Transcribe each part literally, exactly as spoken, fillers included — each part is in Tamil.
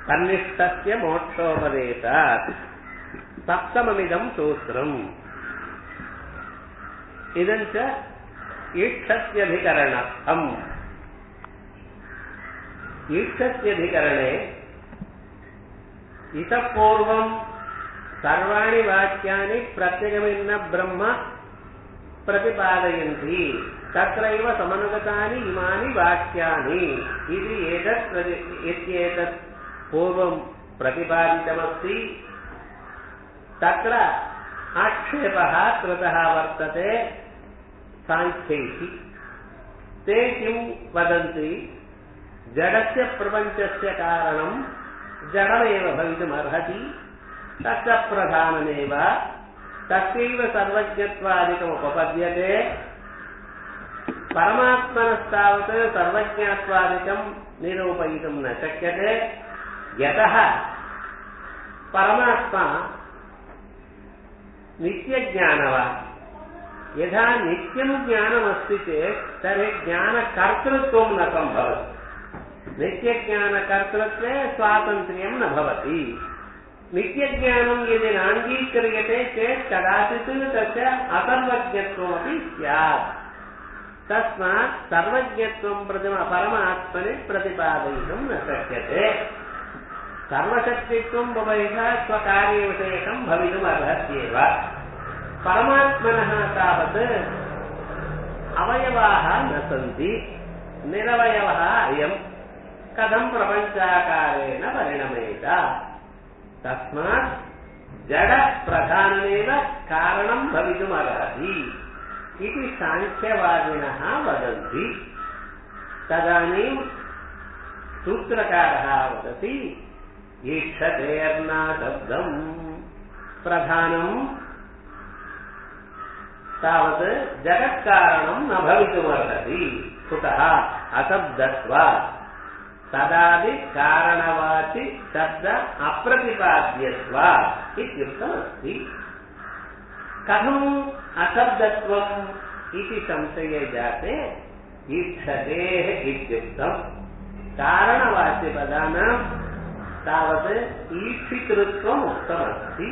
तन्निष्ठस्य मोक्षोपदेशात् सप्तममिदं सूत्रम् इदञ्च ईक्षस्यधिकरणस्थम्। ईक्षस्यधिकरणे इतः पूर्वं सर्वाणि वाक्यानि प्रत्यगमिन्न ब्रह्म प्रतिपादयन्ति, तत्रैव समनुगतानि इमानि वाक्यानि इति एतत् इत्येतत् पूर्वं प्रतिपादितमस्ति। तत्र आक्षेपः कृतः वर्तते सांख्यैः। ते किं वदन्ति? जडस्य प्रपञ्चस्य कारणं जडमेव भवितुमर्हति, तस्य प्रधानमेव, तस्यैव सर्वज्ञत्वादिकमुपपद्यते। परमात्मनस्तावत् सर्वज्ञत्वादिकं निरूपयितुं न शक्यते, यतः परमात्मा नित्यज्ञानवान्। यदा नित्यं ज्ञानमस्ति चेत् तर्हि ज्ञानकर्तृत्वं न सम्भवति। नित्यज्ञानकर्तृत्वे स्वातन्त्र्यं न भवति। नित्यज्ञानं यदि नाङ्गीक्रियते चेत् कदाचित् तस्य असर्वज्ञत्वमपि स्यात्। तस्मात् सर्वज्ञत्वं परमात्मने प्रतिपादयितुं न शक्यते। सर्वशक्तित्वं बभैषः स्वकार्यविषयकं भवितुमर्हत्येव। परमात्मनः तावत् अवयवाः न सन्ति, निरवयवः अयम् कथं प्रपञ्चाकारेण परिणमेत? तस्मात् जड प्रधानमेव कारणं भवितुमर्हति इति सांख्यवादिनः वदन्ति। तदानीं सूत्रकारः वदति, ईक्षतेर्ना शब्दं प्रधानं तावत् जगत्कारणं न भवितुमर्हति। कुतः? अशब्दत्वात्। तदादि कारणवाचि शब्द अप्रतिपाद्यत्वात् इत्युक्तमस्ति। कथम् अशब्दत्वम् इति संशये जाते? ईक्षतेः इत्युक्तम्। कारणवाचिपदानां तावत् ईक्षितृत्वम् उक्तमस्ति।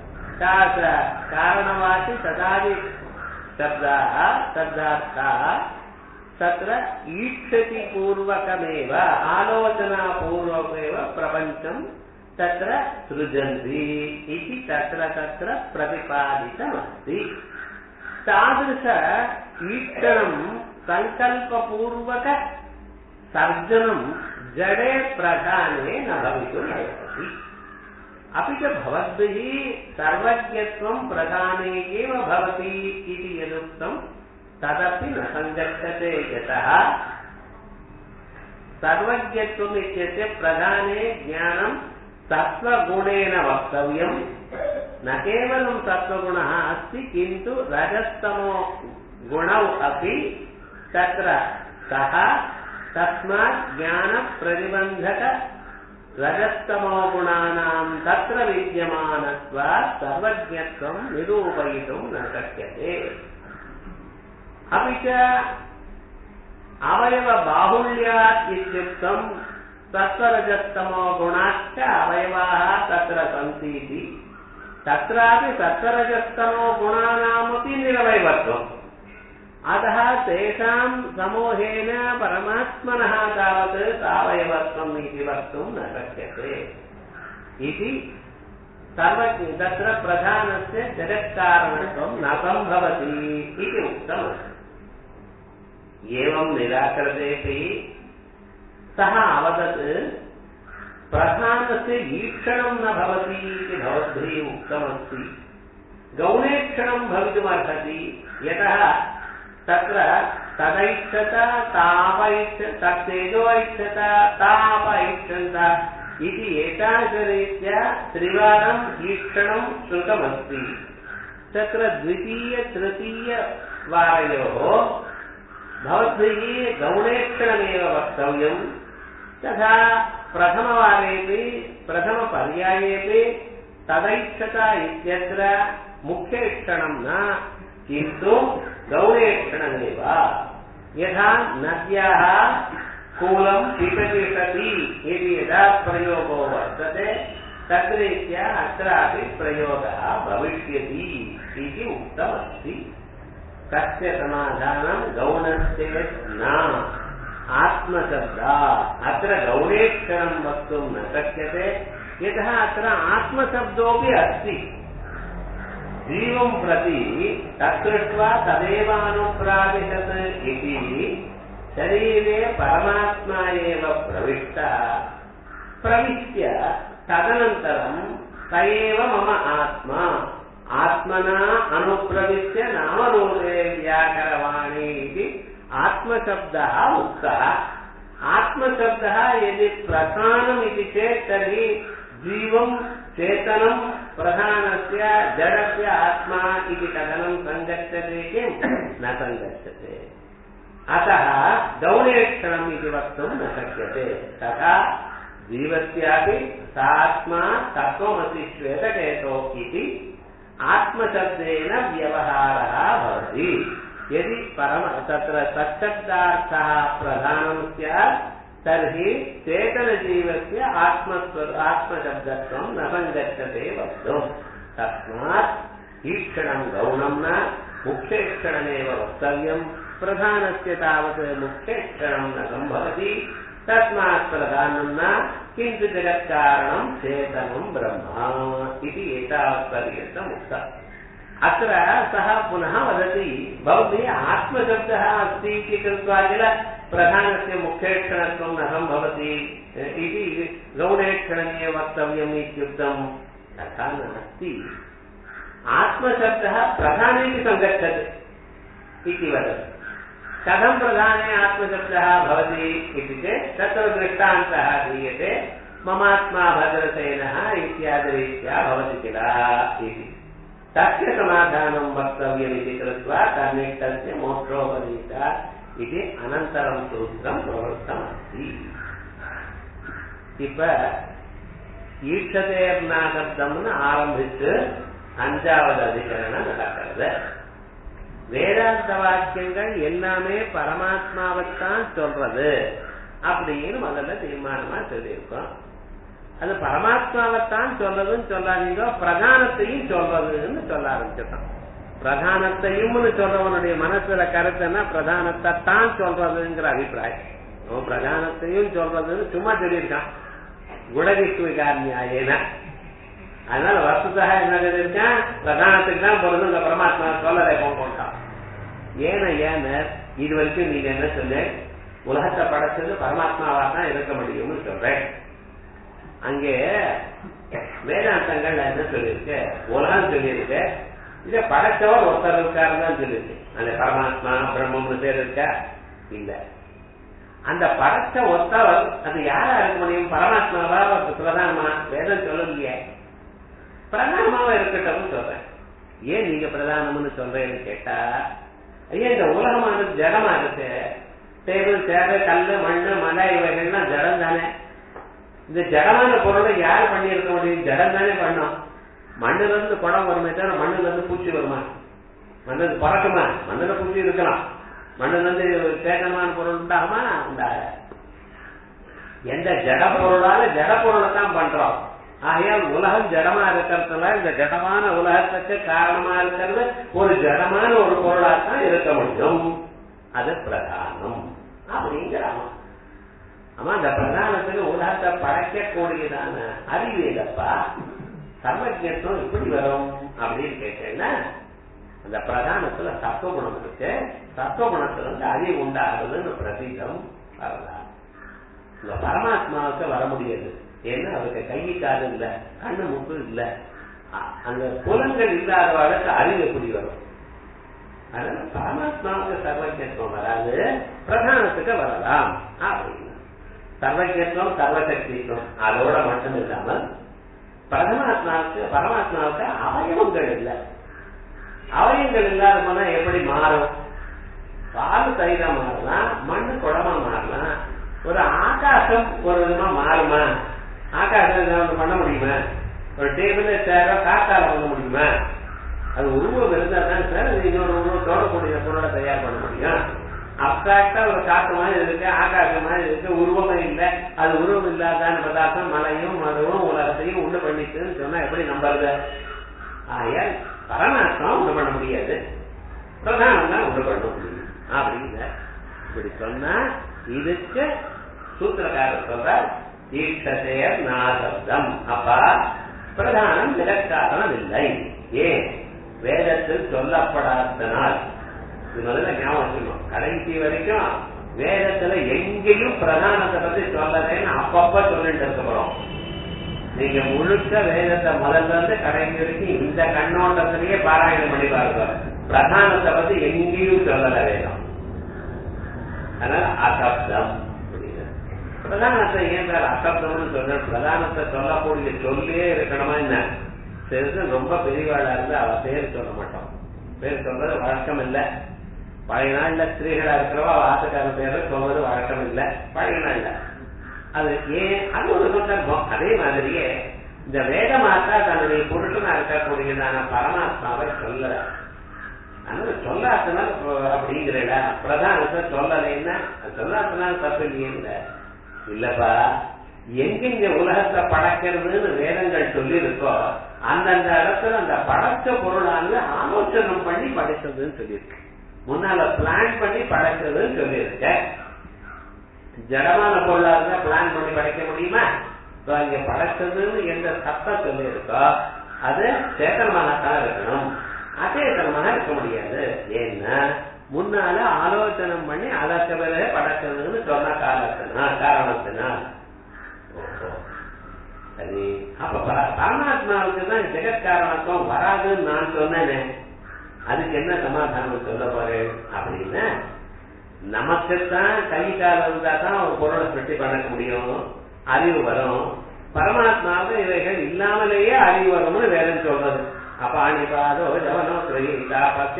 कारणवाचि तदादि शब्दाः शब्दार्थाः तत्र ईक्षति पूर्वकमेव आलोचनापूर्वकमेव प्रपञ्चं तत्र सृजन्ति इति तत्र तत्र प्रतिपादितमस्ति। तादृश ईक्षणं सङ्कल्पपूर्वक सर्जनं जडे प्रधाने न भवितुमर्हति। अपि च भवद्भिः सर्वज्ञत्वं प्रधाने एव भवति इति यदुक्तं तदपि न सङ्गच्छते, यतः सर्वज्ञत्वम् इत्यस्य प्रधाने ज्ञानं सत्त्वगुणेन वक्तव्यं। न केवलं सत्त्वगुणः अस्ति, किन्तु रजस्तमो गुणौ अपि तत्र सः। तस्मात् ज्ञानप्रतिबन्धक रजस्तमो गुणानां तत्र विद्यमानत्वात् सर्वज्ञत्वं निरूपयितुं न शक्यते। अपि च अवयवबाहुल्यात् इत्युक्तं सत्त्वरजस्तमो गुणाश्च अवयवाः तत्र सन्ति इति। तत्रापि सत्त्वरजस्तमो गुणानामपि निरवयवत्वम्। अतः तेषां समूहेन परमात्मनः तावत् सावयवत्वम् इति वक्तुं न शक्यते इति सर्वज्ञ तत्र प्रधानस्य जगत्कारणत्वं न सम्भवति इति उक्तमस्ति। एवं निराकृतेऽपि सः अवदत्, प्रधानस्य ईक्षणं न भवति इति भवद्भिः उक्तमस्ति। गौणेक्षणं भवितुमर्हति, यतः तत्र तदैक्षत तापैक्ष तत्तेजो ऐक्षत तापैक्षन्त इति एतादृशरीत्या त्रिवारम् ईक्षणं श्रुतमस्ति। तत्र द्वितीय तृतीय वारयोः भवद्भिः गौणेक्षणमेव वक्तव्यं। तथा प्रथमवारेपि प्रथमपर्यायेपि तदैक्षता इत्यत्र मुख्येक्षणं न, किन्तु गौणेक्षणमेव। यथा नद्याः कूलं पिपतिषति इति यदा प्रयोगो वर्तते तद्रीत्या अत्रापि प्रयोगः भविष्यति इति उक्तमस्ति। तस्य समाधानं गौणश्चेत् न आत्मशब्दा अत्र गौणेक्षरं वक्तुं न शक्यते यतः अत्र आत्मशब्दोऽपि अस्ति। जीवं प्रति तत्कृत्वा तदेव अनुप्राविशत् इति शरीरे परमात्मा एव प्रविष्टः प्रविश्य तदनन्तरं स एव मम आत्मा आत्मना अनुप्रविश्य नामरूपे व्याकरवाणी इति आत्मशब्दः उक्तः। आत्मशब्दः यदि प्रधानम् इति चेत् तर्हि जीवं चेतनं प्रधानस्य जडस्य आत्मा इति कथनं सङ्गच्छते किं न सङ्गच्छते। अतः गौणेक्षणम् इति वक्तुं न शक्यते। तथा जीवस्यापि सात्मा तत्त्वमसि श्वेतकेतो इति आत्मशब्देन व्यवहारः भवति। यदि परम तत्र तच्छब्दार्थः प्रधानं स्यात् तर्हि चेतनजीवस्य आत्मस्व आत्मशब्दत्वं न सङ्गच्छते वक्तुं। तस्मात् ईक्षणं गौणं न मुख्येक्षणमेव वक्तव्यं। प्रधानस्य तावत् मुख्येक्षणं न सम्भवति। तस्मात् प्रधानं न किन्तु जगत्कारणं चेतनं ब्रह्म इति एतावत्पर्यन्तम् उक्तम्। अत्र सः पुनः वदति भवद्भिः आत्मशब्दः अस्ति इति कृत्वा किल प्रधानस्य मुख्येक्षणत्वं न सम्भवति इति गौणेक्षणमेव वक्तव्यम् इत्युक्तम्। तथा नास्ति। आत्मशब्दः प्रधाने सङ्गच्छते इति वदति। कथं प्रधाने आत्मशब्दः भवति इति चेत् तत्र दृष्टान्तः दीयते। ममात्मा भद्रसेनः इत्यादिरीत्या भवति किल इति। तस्य समाधानं वक्तव्यमिति कृत्वा तन्निष्ठस्य मोक्षोपनीता इति अनन्तरं सूत्रं प्रवृत्तमस्ति। இப்ப ஈட்சதேர்னா சப்தம்னு ஆரம்பித்து அஞ்சாவது அதிகரணம் நடக்கிறது. வேதாந்த வாக்கியங்கள் எல்லாமே பரமாத்மாவைத்தான் சொல்றது அப்படின்னு முதல்ல தீர்மானமா சொல்லியிருக்கோம். அது பரமாத்மாவைத்தான் சொல்றதுன்னு சொல்லாதீங்க, பிரதானத்தையும் சொல்றதுன்னு சொல்ல ஆரம்பிச்சிட்டோம். பிரதானத்தையும் சொல்றவனுடைய மனசுல கருத்துன்னா பிரதானத்தை தான் சொல்றதுங்கிற அபிப்பிராயம். அவன் பிரதானத்தையும் சொல்றதுன்னு சும்மா சொல்லியிருக்கான் குடவிஸ்விகாரியாயேன. அதனால வஸ்துதாக என்ன சொல்லியிருக்கான், பிரதானத்துக்கு தான் பொருள் இந்த பரமாத்மா சொல்லலை போட்டான். ஏன ஏன இது வரைக்கும் நீங்க என்ன சொல்ல, உலகத்தை படைச்சது பரமாத்மாவா தான் இருக்க முடியும்னு சொல்றேன். அங்கே வேதாந்தங்கள் என்ன சொல்லியிருக்கு, உலகம் சொல்லியிருக்கு, இத படைச்சவர் ஒருத்தர் இருக்காருன்னு தான் சொல்லியிருக்கு. அந்த பரமாத்மா பிரம்மம்னு பேர் இருக்கா இல்ல. அந்த படைச்ச ஒருத்தவர் அது யாரா இருக்க முடியும், பரமாத்மாவா பிரதானமா? வேதம் சொல்லலையே. பிரதானமாவா இருக்கட்டும் சொல்றேன். ஏன் நீங்க பிரதானம்னு சொல்றேன்னு கேட்டா, ஐயா இந்த உலகமானது ஜடமா இருக்கு. டேபிள் சேர் கல்லு மண்ணு மலை இவைகள்லாம் ஜடம் தானே. இந்த ஜடமான பொருளை யார் பண்ணி இருக்க முடியும்? ஜடம் தானே பண்ணும். மண்ணுல இருந்து குடம் வருமே தவிர மண்ணுல இருந்து பூச்சி வருமா? மண்ணு பறக்குமா? மண்ணுல பூச்சி இருக்கலாம். மண்ணுல இருந்து சேதமான பொருள் உண்டாகுமா? உண்டாக. எந்த ஜட பொருளால ஜட பொருளை தான் பண்றோம். ஆகையால் உலகம் ஜடமா இருக்கிறதுல இந்த ஜடமான உலகத்துக்கு காரணமா இருக்கிறது ஒரு ஜடமான ஒரு பொருளாத்தான் இருக்க முடியும். அது பிரதானம் அப்படிங்கிறாமா. ஆமா, அந்த பிரதானத்துக்கு உலகத்தை படைக்கக்கூடியதான அறிவியலப்பா சர்வஜத்துவம் எப்படி வரும் அப்படின்னு கேட்டேன்னா, அந்த பிரதானத்துல சத்துவகுணம் இருக்கு. சத்துவகுணத்துல இருந்து அறிவு உண்டாகுதுன்னு பிரதீகம் வரலாம். இந்த பரமாத்மாவுக்கு வர முடியாது. ஏன்னா அவருக்கு கை காது இல்ல, கண்ணு மூக்கு இல்ல. அந்த புலங்கள் இல்லாதவர்களுக்கு அறிவு எப்படி வரும்? அதனால பரமாத்மாவுக்கு சர்வஜத்துவம் வராது, பிரதானத்துக்கு வரலாம் அப்படின்னு. சர்வஜத்துவம் சர்வசக்தித்துவம் அதோட மட்டும் இல்லாமல் பரமாத்மாவுக்கு பரமாத்மாவுக்கு அவயவங்கள் இல்லை. அவயங்கள் இல்லாத போனா எப்படி மாறும்? பால் தயிரா மாறலாம், மண்ணு குடமா மாறலாம், ஒரு ஆகாசம் ஒரு விதமா மாறுமா? ஆகாசம் பண்ண முடியுமா? ஒரு டேபிள் சேரோ காத்தால பண்ண முடியுமா? அது உருவம் இருந்தா தான் சார் அது இன்னொரு உருவத்தோட கூடிய பொருளை தயார் பண்ண முடியும். அப்டிராக்டா ஒரு காத்து மாதிரி இருக்கு, ஆகாசம் மாதிரி இருக்கு, உருவமே இல்லை. அது உருவம் இல்லாதான பதார்த்தம் மலையும் மதுவும் உலகத்தையும் உண்டு பண்ணிட்டுன்னு சொன்னா எப்படி நம்புறது? ஆயால் பரமாத்மா உண்டு பண்ண முடியாது, பிரதானம் தான் உண்டு பண்ண முடியும் அப்படிங்க. இப்படி சொன்னா இதுக்கு சூத்திரக்காரர் சொல்றார் ஈட்சத்தையர் நாசப்தம். அப்பா பிரதானம் ஜெகத்காரணம் இல்லை. ஏன்? வேதத்தில் சொல்லப்படாதனால். இது முதல்ல ஞாபகம் வச்சுக்கணும். கடைசி வரைக்கும் வேதத்துல எங்கேயும் பிரதானத்தை பத்தி சொல்லலன்னு அப்பப்ப சொல்லிட்டு இருக்க போறோம். நீங்க முழுக்க வேதத்தை முதல்ல இருந்து கடைசி வரைக்கும் இந்த கண்ணோட்டத்திலேயே பாராயணம் பண்ணி பாருங்க. பிரதானத்தை பத்தி எங்கேயும் சொல்லல வேதம். அதனால அசப்தம். பிரதானத்தை ஏன் சார் அசப்தம்னு சொல்ற? பிரதானத்தை சொல்லக்கூடிய சொல்லே இருக்கணுமா என்ன? சிறிது ரொம்ப பெரியவாளா இருந்து அவ பேர் சொல்ல மாட்டோம். பேர் சொல்றது வழக்கம் இல்லை. பழைய நாள்ல ஸ்திரீகளா இருக்கிறவா அவ ஆத்துக்கார பேர சொல்றது வழக்கம் இல்லை பழைய நாள்ல. அது ஏன்? அது ஒரு சந்தர்ப்பம். அதே மாதிரியே இந்த வேதமாத்தா தன்னுடைய புருஷனா இருக்கக்கூடியதான பரமாத்மாவை சொல்ல சொல்லாதனால அப்படிங்கிறடா பிரதானத்தை சொல்லலைன்னா சொல்லாதனால தப்பு இல்லையே. இல்லப்பா, எங்க உலகத்தை படைக்கிறதுன்னு வேதங்கள் சொல்லி இருக்கோ அந்தந்த இடத்துல அந்த படைச்ச பொருளானது ஆலோசனை பண்ணி படைச்சதுன்னு சொல்லியிருக்கு. முன்னால பிளான் பண்ணி படைச்சதுன்னு சொல்லியிருக்க. ஜடமான பொருளா இருந்தா பிளான் பண்ணி படைக்க முடியுமா? இங்க படைச்சதுன்னு எந்த சத்தம் சொல்லி இருக்கோ அது சேத்தனமானதான் இருக்கணும், அச்சேதனமான இருக்க முடியாது. ஏன்னா முன்னால ஆலோசனை பண்ணி அதற்கு பிறகு படைச்சதுன்னு சொன்ன காரணத்தினா காரணத்தினால். சரி, அப்ப பரமாத்மாவுக்கு தான் ஜெகத்காரணத்துவம் வராதுன்னு நான் சொன்னேனே, அதுக்கு என்ன சமாதானம் சொல்ல போறேன் அப்படின்னா, நமக்குத்தான் கை காலம் இருந்தா தான் ஒரு பொருளை சுட்டி பண்ண முடியும், அறிவு வரும். பரமாத்மாவுக்கு இவைகள் இல்லாமலேயே அறிவு வரும்னு வேதம் சொல்றது. அபாணிபாதோ ஜவனோ கிரகீதா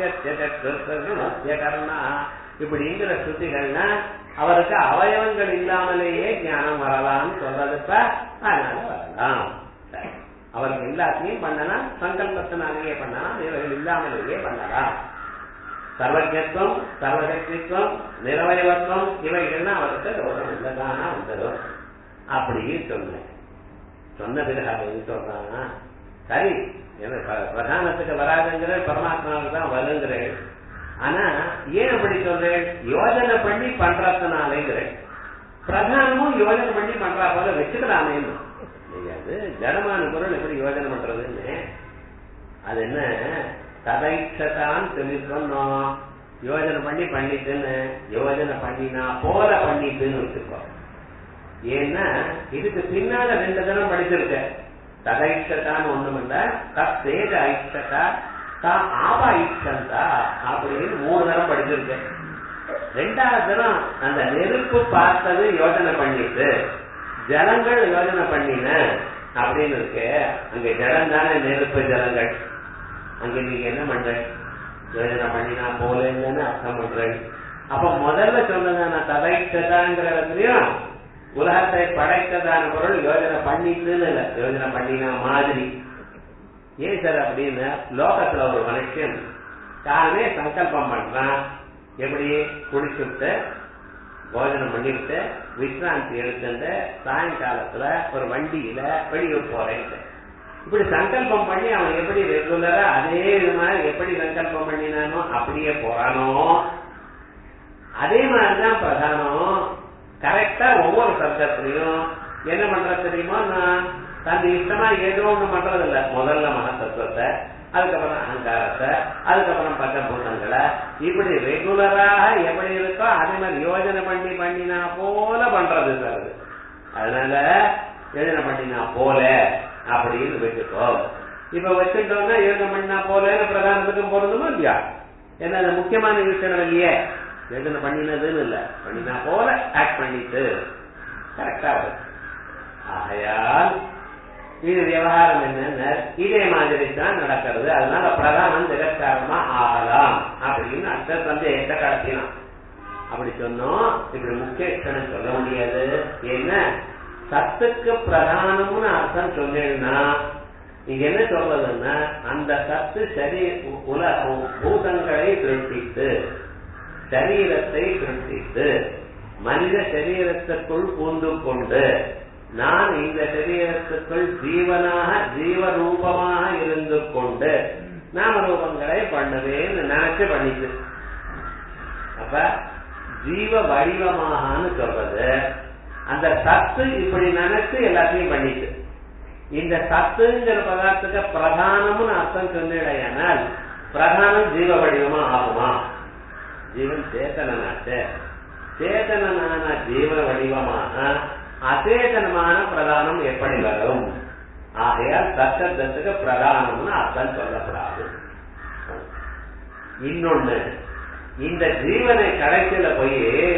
பத்தியர்ணா இப்படிங்கிற ஸ்ருதிகள்னா அவருக்கு அவயவங்கள் இல்லாமலேயே ஞானம் வரலாம்னு சொல்றதுப்ப. அதனால வரலாம். அவருக்கு எல்லாத்தையும் பண்ணலாம், சங்கல்பத்தினாலேயே பண்ணலாம், இவைகள் இல்லாமலேயே பண்ணலாம். சர்வஜத்துவம், சர்வசக்தித்துவம், நிரவயவத்துவம் இவைகள்னா அவருக்கு தோஷம் இல்லதானா வந்துடும் அப்படின்னு சொன்னேன். சொன்ன பிறகு அப்படின்னு சொல்றாங்க, சரி பிரதானத்துக்கு வராதுங்கிற பரமாத்மாவுக்கு தான் வருங்கிறேன். ஆனா ஏன் அப்படி சொல்றேன்? யோஜனை பண்ணி பண்றதுனாலேங்கிறேன். பிரதானமும் யோஜனை பண்ணி பண்றா போல வச்சுக்கலாமே. அது ஜடமான பொருள் எப்படி யோஜனை பண்றதுன்னு அது என்ன ததைச்சதான் சொல்லி சொன்னோம். யோஜனை பண்ணி பண்ணிட்டுன்னு யோஜனை பண்ணினா போல பண்ணிட்டுன்னு வச்சுக்கோம். ஏன்னா இதுக்கு பின்னால ரெண்டு தினம் படிச்சிருக்க. ததைச்சதான் ஒண்ணுமில்ல, தேஜ ஐச்சதா தான் ஆப ஐச்சந்தா அப்படின்னு மூணு தினம் படிச்சிருக்க. ரெண்டாவது தினம் அந்த நெருப்பு பார்த்தது யோஜனை பண்ணிட்டு ஜலங்கள் யோஜனை பண்ணின அப்படின்னு இருக்கு. அங்க ஜலம் தானே நெருப்பு ஜலங்கள். அங்க நீங்க என்ன பண்ற? யோஜனை பண்ணினா போலன்னு அர்த்தம் பண்றேன். அப்ப முதல்ல சொன்னதான ததைச்சதாங்கிறதுலயும் உலகத்தை படைத்ததான பொருள் யோஜனை பண்ணிட்டுன்னு இல்ல, யோஜனை பண்ணினா மாதிரி. ஏன் சார் அப்படின்னு, லோகத்துல ஒரு மனுஷன் தானே சங்கல்பம் பண்றான். எப்படி? குடிச்சுட்டு போஜனம் பண்ணிவிட்டு விசிராந்தி எடுத்துட்டு சாயங்காலத்துல ஒரு வண்டியில வெளியூர் போறேன். இப்படி சங்கல்பம் பண்ணி அவன் எப்படி ரெகுலரா அதே விதமா எப்படி சங்கல்பம் பண்ணினானோ அப்படியே போறானோ அதே மாதிரிதான் பிரதானம். கரெக்டா ஒவ்வொரு சப்தத்திலையும் என்ன பண்ற தெரியுமா, நான் தன் இஷ்டமா ஏதோ ஒண்ணு பண்றது இல்ல. முதல்ல மனத்தத்துவத்தை, அதுக்கப்புறம் அகங்காரத்தை, அதுக்கப்புறம் பஞ்சபூதங்களை, இப்படி ரெகுலராக எப்படி இருக்கோ அதே மாதிரி யோஜனை பண்ணி பண்ணினா போல பண்றது சார். அதனால யோஜனை பண்ணினா போல அப்படின்னு வச்சுக்கோ. இப்ப வச்சுட்டோம்னா யோஜனை பண்ணினா போலன்னு பிரதானத்துக்கும் பொருந்துமா இல்லையா? ஏன்னா அது முக்கியமான விஷயம் இல்லையே. யோஜனை பண்ணினதுன்னு இல்ல, பண்ணினா போல ஆக்ட் பண்ணிட்டு கரெக்டா வரும். ஆகையால் இது விவகாரம் என்னன்னு இதே மாதிரி தான் நடக்கிறது. அதனால பிரதானம் ஜெகத்காரணமா ஆகலாம் அப்படின்னு அடுத்த சந்தேகத்தை கடத்தினான். அப்படி சொன்னோம். இப்படி முக்கிய கணக்கு சொல்ல முடியாது. ஏன்னா சத்துக்கு பிரதானம்னு அர்த்தம் சொன்னேன்னா நீங்க என்ன சொல்றதுன்னா அந்த சத்து சரி உலகம் பூதங்களை திருப்பிட்டு சரீரத்தை சிருஷ்டித்து மனித சரீரத்துக்குள் பூந்து கொண்டு நான் இந்த சரீரத்துக்குள் ஜீவனாக ஜீவரூபமாக இருந்து கொண்டு நாமரூபங்களை பண்ணுவேன்னு நினைச்சு பண்ணிட்டு அப்ப ஜீவ வடிவமாகனு சொல்றது அந்த சத்து இப்படி நினைச்சு எல்லாத்தையும் பண்ணிட்டு இந்த சத்துங்கிற பதார்த்தத்தை பிரதானம்னு அர்த்தம் சொன்னால் பிரதானம் ஜீவ வடிவமா ஆகுமா? ஜீவன் சேத்தனாச்சு சேதனமான ஜீவ வடிவமான அச்சேதனமான பிரதானம் எப்படி வரும்? ஆகையால் சத்தத்துக்கு பிரதானம்னு அர்த்தம் சொல்லப்படாது. இன்னொன்னு இந்த ஜீவனை கடைசியில போய்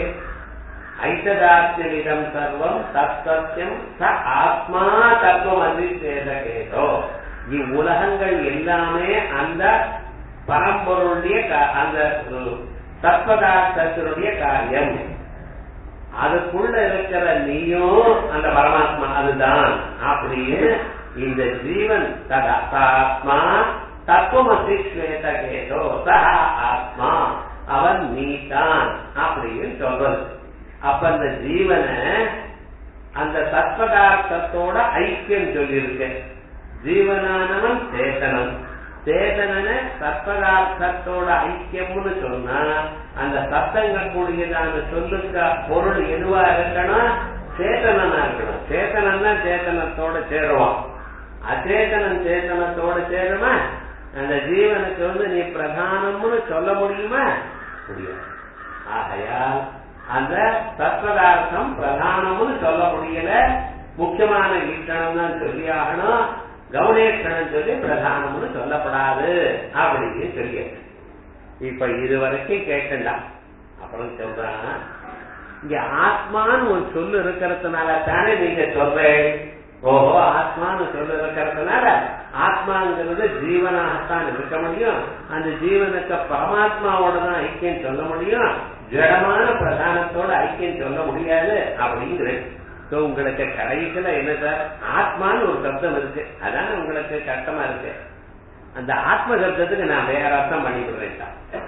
ஐததாத்மிகம் சர்வம் சத்சத்தியம் ச ஆத்மா தத்துவம் அதி சேதகேதோ இவ்வுலகங்கள் எல்லாமே அந்த பரம்பொருடைய அந்த சத்பதார்த்தத்தினுடைய காரியம். அதுக்குள்ள இருக்கிற நீயும் அந்த பரமாத்மா அதுதான் அப்படின்னு இந்த ஜீவன் ஆத்மா தத்துவமசி ஸ்வேதகேதோ சஹ ஆத்மா அவன் நீதான் அப்படின்னு சொல்றது. அப்ப அந்த ஜீவனை அந்த சத்பதார்த்தத்தோட ஐக்கியம் சொல்லியிருக்கு. ஜீவனானவன் சேதனம், சேதனன சத்பதார்த்தத்தோட ஐக்கியம்னு சொன்னா அந்த சத்தங்கள் கூடியதான சொல்லுக்க பொருள் எதுவா இருக்கணும்? சேதனனா இருக்கணும். சேதனன்னா சேதனத்தோட சேருவான். அச்சேதனம் சேதனத்தோட சேருமா? அந்த ஜீவனுக்கு வந்து நீ பிரதானம்னு சொல்ல முடியுமா? முடியும். ஆகையால் அந்த சத்பதார்த்தம் பிரதானம்னு சொல்ல முடியல. முக்கியமான ஈட்டணம் தான் சொல்லி ஆகணும். கவுனேஷனம் சொல்லி பிரதானம்னு சொல்லப்படாது அப்படின்னு சொல்லி இப்ப இதுவரைக்கும் கேட்கண்டா. அப்புறம் சொல்றான் இங்க ஆத்மான்னு ஒரு சொல்லு இருக்கிறதுனால தானே நீங்க சொல்றேன். ஓஹோ ஆத்மான்னு சொல்லு இருக்கிறதுனால ஆத்மாங்கிறது ஜீவனாகத்தான் இருக்க முடியும். அந்த ஜீவனுக்கு பரமாத்மாவோட தான் ஐக்கியம் சொல்ல முடியும். ஜடமான பிரதானத்தோட ஐக்கியம் சொல்ல முடியாது அப்படிங்கிறேன். உங்களுக்கு கடைசியில என்ன சார் ஆத்மான்னு ஒரு சப்தம் இருக்கு, அதான உங்களுக்கு கஷ்டமா இருக்கு. அந்த ஆத்ம சப்தத்துக்கு நான் வேற அர்த்தம் பண்ணிவிடுறேன்.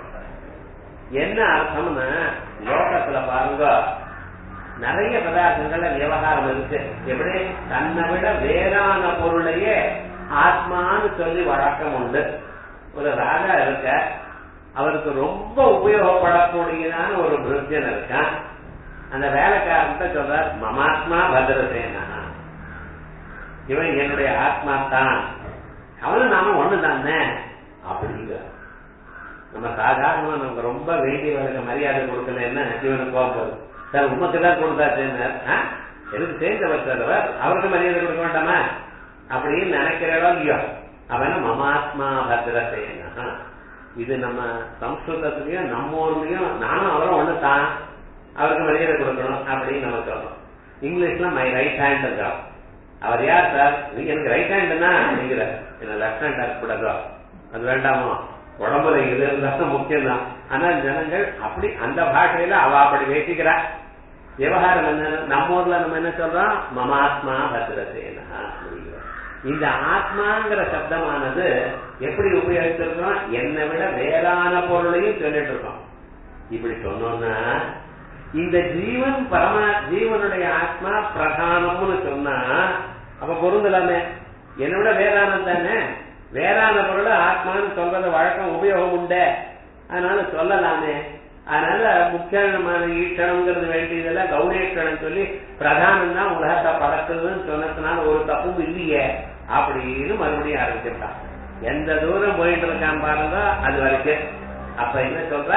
என்ன அர்த்தம்னா லோகத்துல பாருங்க நிறைய பதார்த்தங்கள்ல விவகாரம் இருக்கு. எப்படி தன்னை விட வேறான பொருளையே ஆத்மான்னு சொல்லி வழக்கம் உண்டு. ஒரு ராஜா இருக்க, அவருக்கு ரொம்ப உபயோகப்படக்கூடியதான ஒரு பிருத்தியன் இருக்கான். அந்த வேலைக்காரன்ட்ட சொல்றார் மமாத்மா பத்ரசேனா, இவன் என்னுடைய ஆத்மா தான், அவனும் நாம ஒண்ணுதானே அப்படிங்கிற. நம்ம சாதாரணமா நமக்கு ரொம்ப வேண்டியவனுக்கு மரியாதை கொடுக்கலன்னா இவனுக்கு கோபம் சார் உமக்கு தான் கொடுத்தாச்சுன்னு எதுக்கு சேர்ந்த வச்சவர் அவருக்கு மரியாதை கொடுக்க வேண்டாமா அப்படின்னு நினைக்கிறதோ இல்லையோ அவன் மமாத்மா பத்ரசேனா. இது நம்ம சம்ஸ்கிருதத்திலயும் நம்ம ஊர்லயும் நானும் அவரும் ஒண்ணுதான், அவருக்கு மரியாதை கொடுக்கணும் அப்படின்னு நம்ம சொல்றோம். இங்கிலீஷ்ல மை ரைட் ஹேண்ட் இருக்கா, அவர் யார் சார்? நீங்க எனக்கு ரைட் ஹேண்ட்னா நீங்கிற என்ன லெப்ட் ஹேண்ட் இருக்கக்கூடாதோ, அது வேண்டாமோ, உடம்புல இது இருந்தாலும் முக்கியம் தான். ஆனா ஜனங்கள் அப்படி அந்த பாஷையில அவ அப்படி பேசிக்கிறா. விவகாரம் என்ன, நம்ம ஊர்ல நம்ம என்ன சொல்றோம் மமாத்மா பத்ரசேனா அப்படிங்கிற. இந்த ஆத்மாங்கிற சப்தமானது எப்படி உபயோகிச்சிருக்கோம்? என்னை விட வேறான பொருளையும் சொல்லிட்டு இருக்கோம். இப்படி சொன்னோம்னா இந்த ஜீவன் பரமா ஜீவனுடைய ஆத்மா பிரதானம்னு சொன்னா அப்ப பொருந்தலாமே. என்னை விட வேறானது தானே, வேறான பொருளை ஆத்மான்னு சொல்றது வழக்கம் உபயோகம் உண்டு, அதனால சொல்லலாமே. அதனால முக்கியமான ஈட்டணம்ங்கிறது வேண்டியதெல்லாம் கௌரேஷனம் சொல்லி பிரதானம் தான் உலகத்தை பறக்குதுன்னு சொன்னதுனால ஒரு தப்பும் இல்லையே அப்படின்னு மறுபடியும் ஆரம்பிச்சுட்டான். எந்த தூரம் போயிட்டு இருக்கான் பாருங்க அது வரைக்கும். அப்ப என்ன சொல்ற,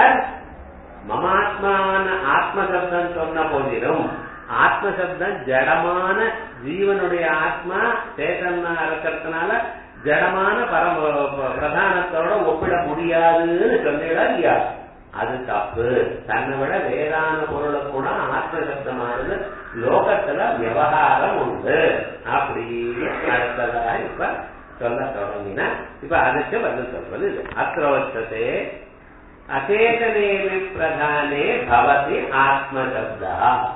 மமாத்மான ஆத்மசப்தம் சொன்ன போதிலும் ஆத்மசப்தம் ஜடமான ஜீவனுடைய ஆத்மா சேதனா இருக்கிறதுனால ஜடமான பரம பிரதானத்தோட ஒப்பிட முடியாதுன்னு சொல்லிடா இல்லையா? அது தப்பு. தன்னை விட வேறான பொருளை கூட ஆத்மசப்தமானது லோகத்துல விவகாரம் உண்டு அப்படின்னு அடுத்ததாக இப்ப சொல்ல தொடங்கினா இப்ப அதுக்கு பதில் சொல்வது அத்ரோச்சதே அச்சேதனேவி பிரதானே பவதி ஆத்மசப்தா.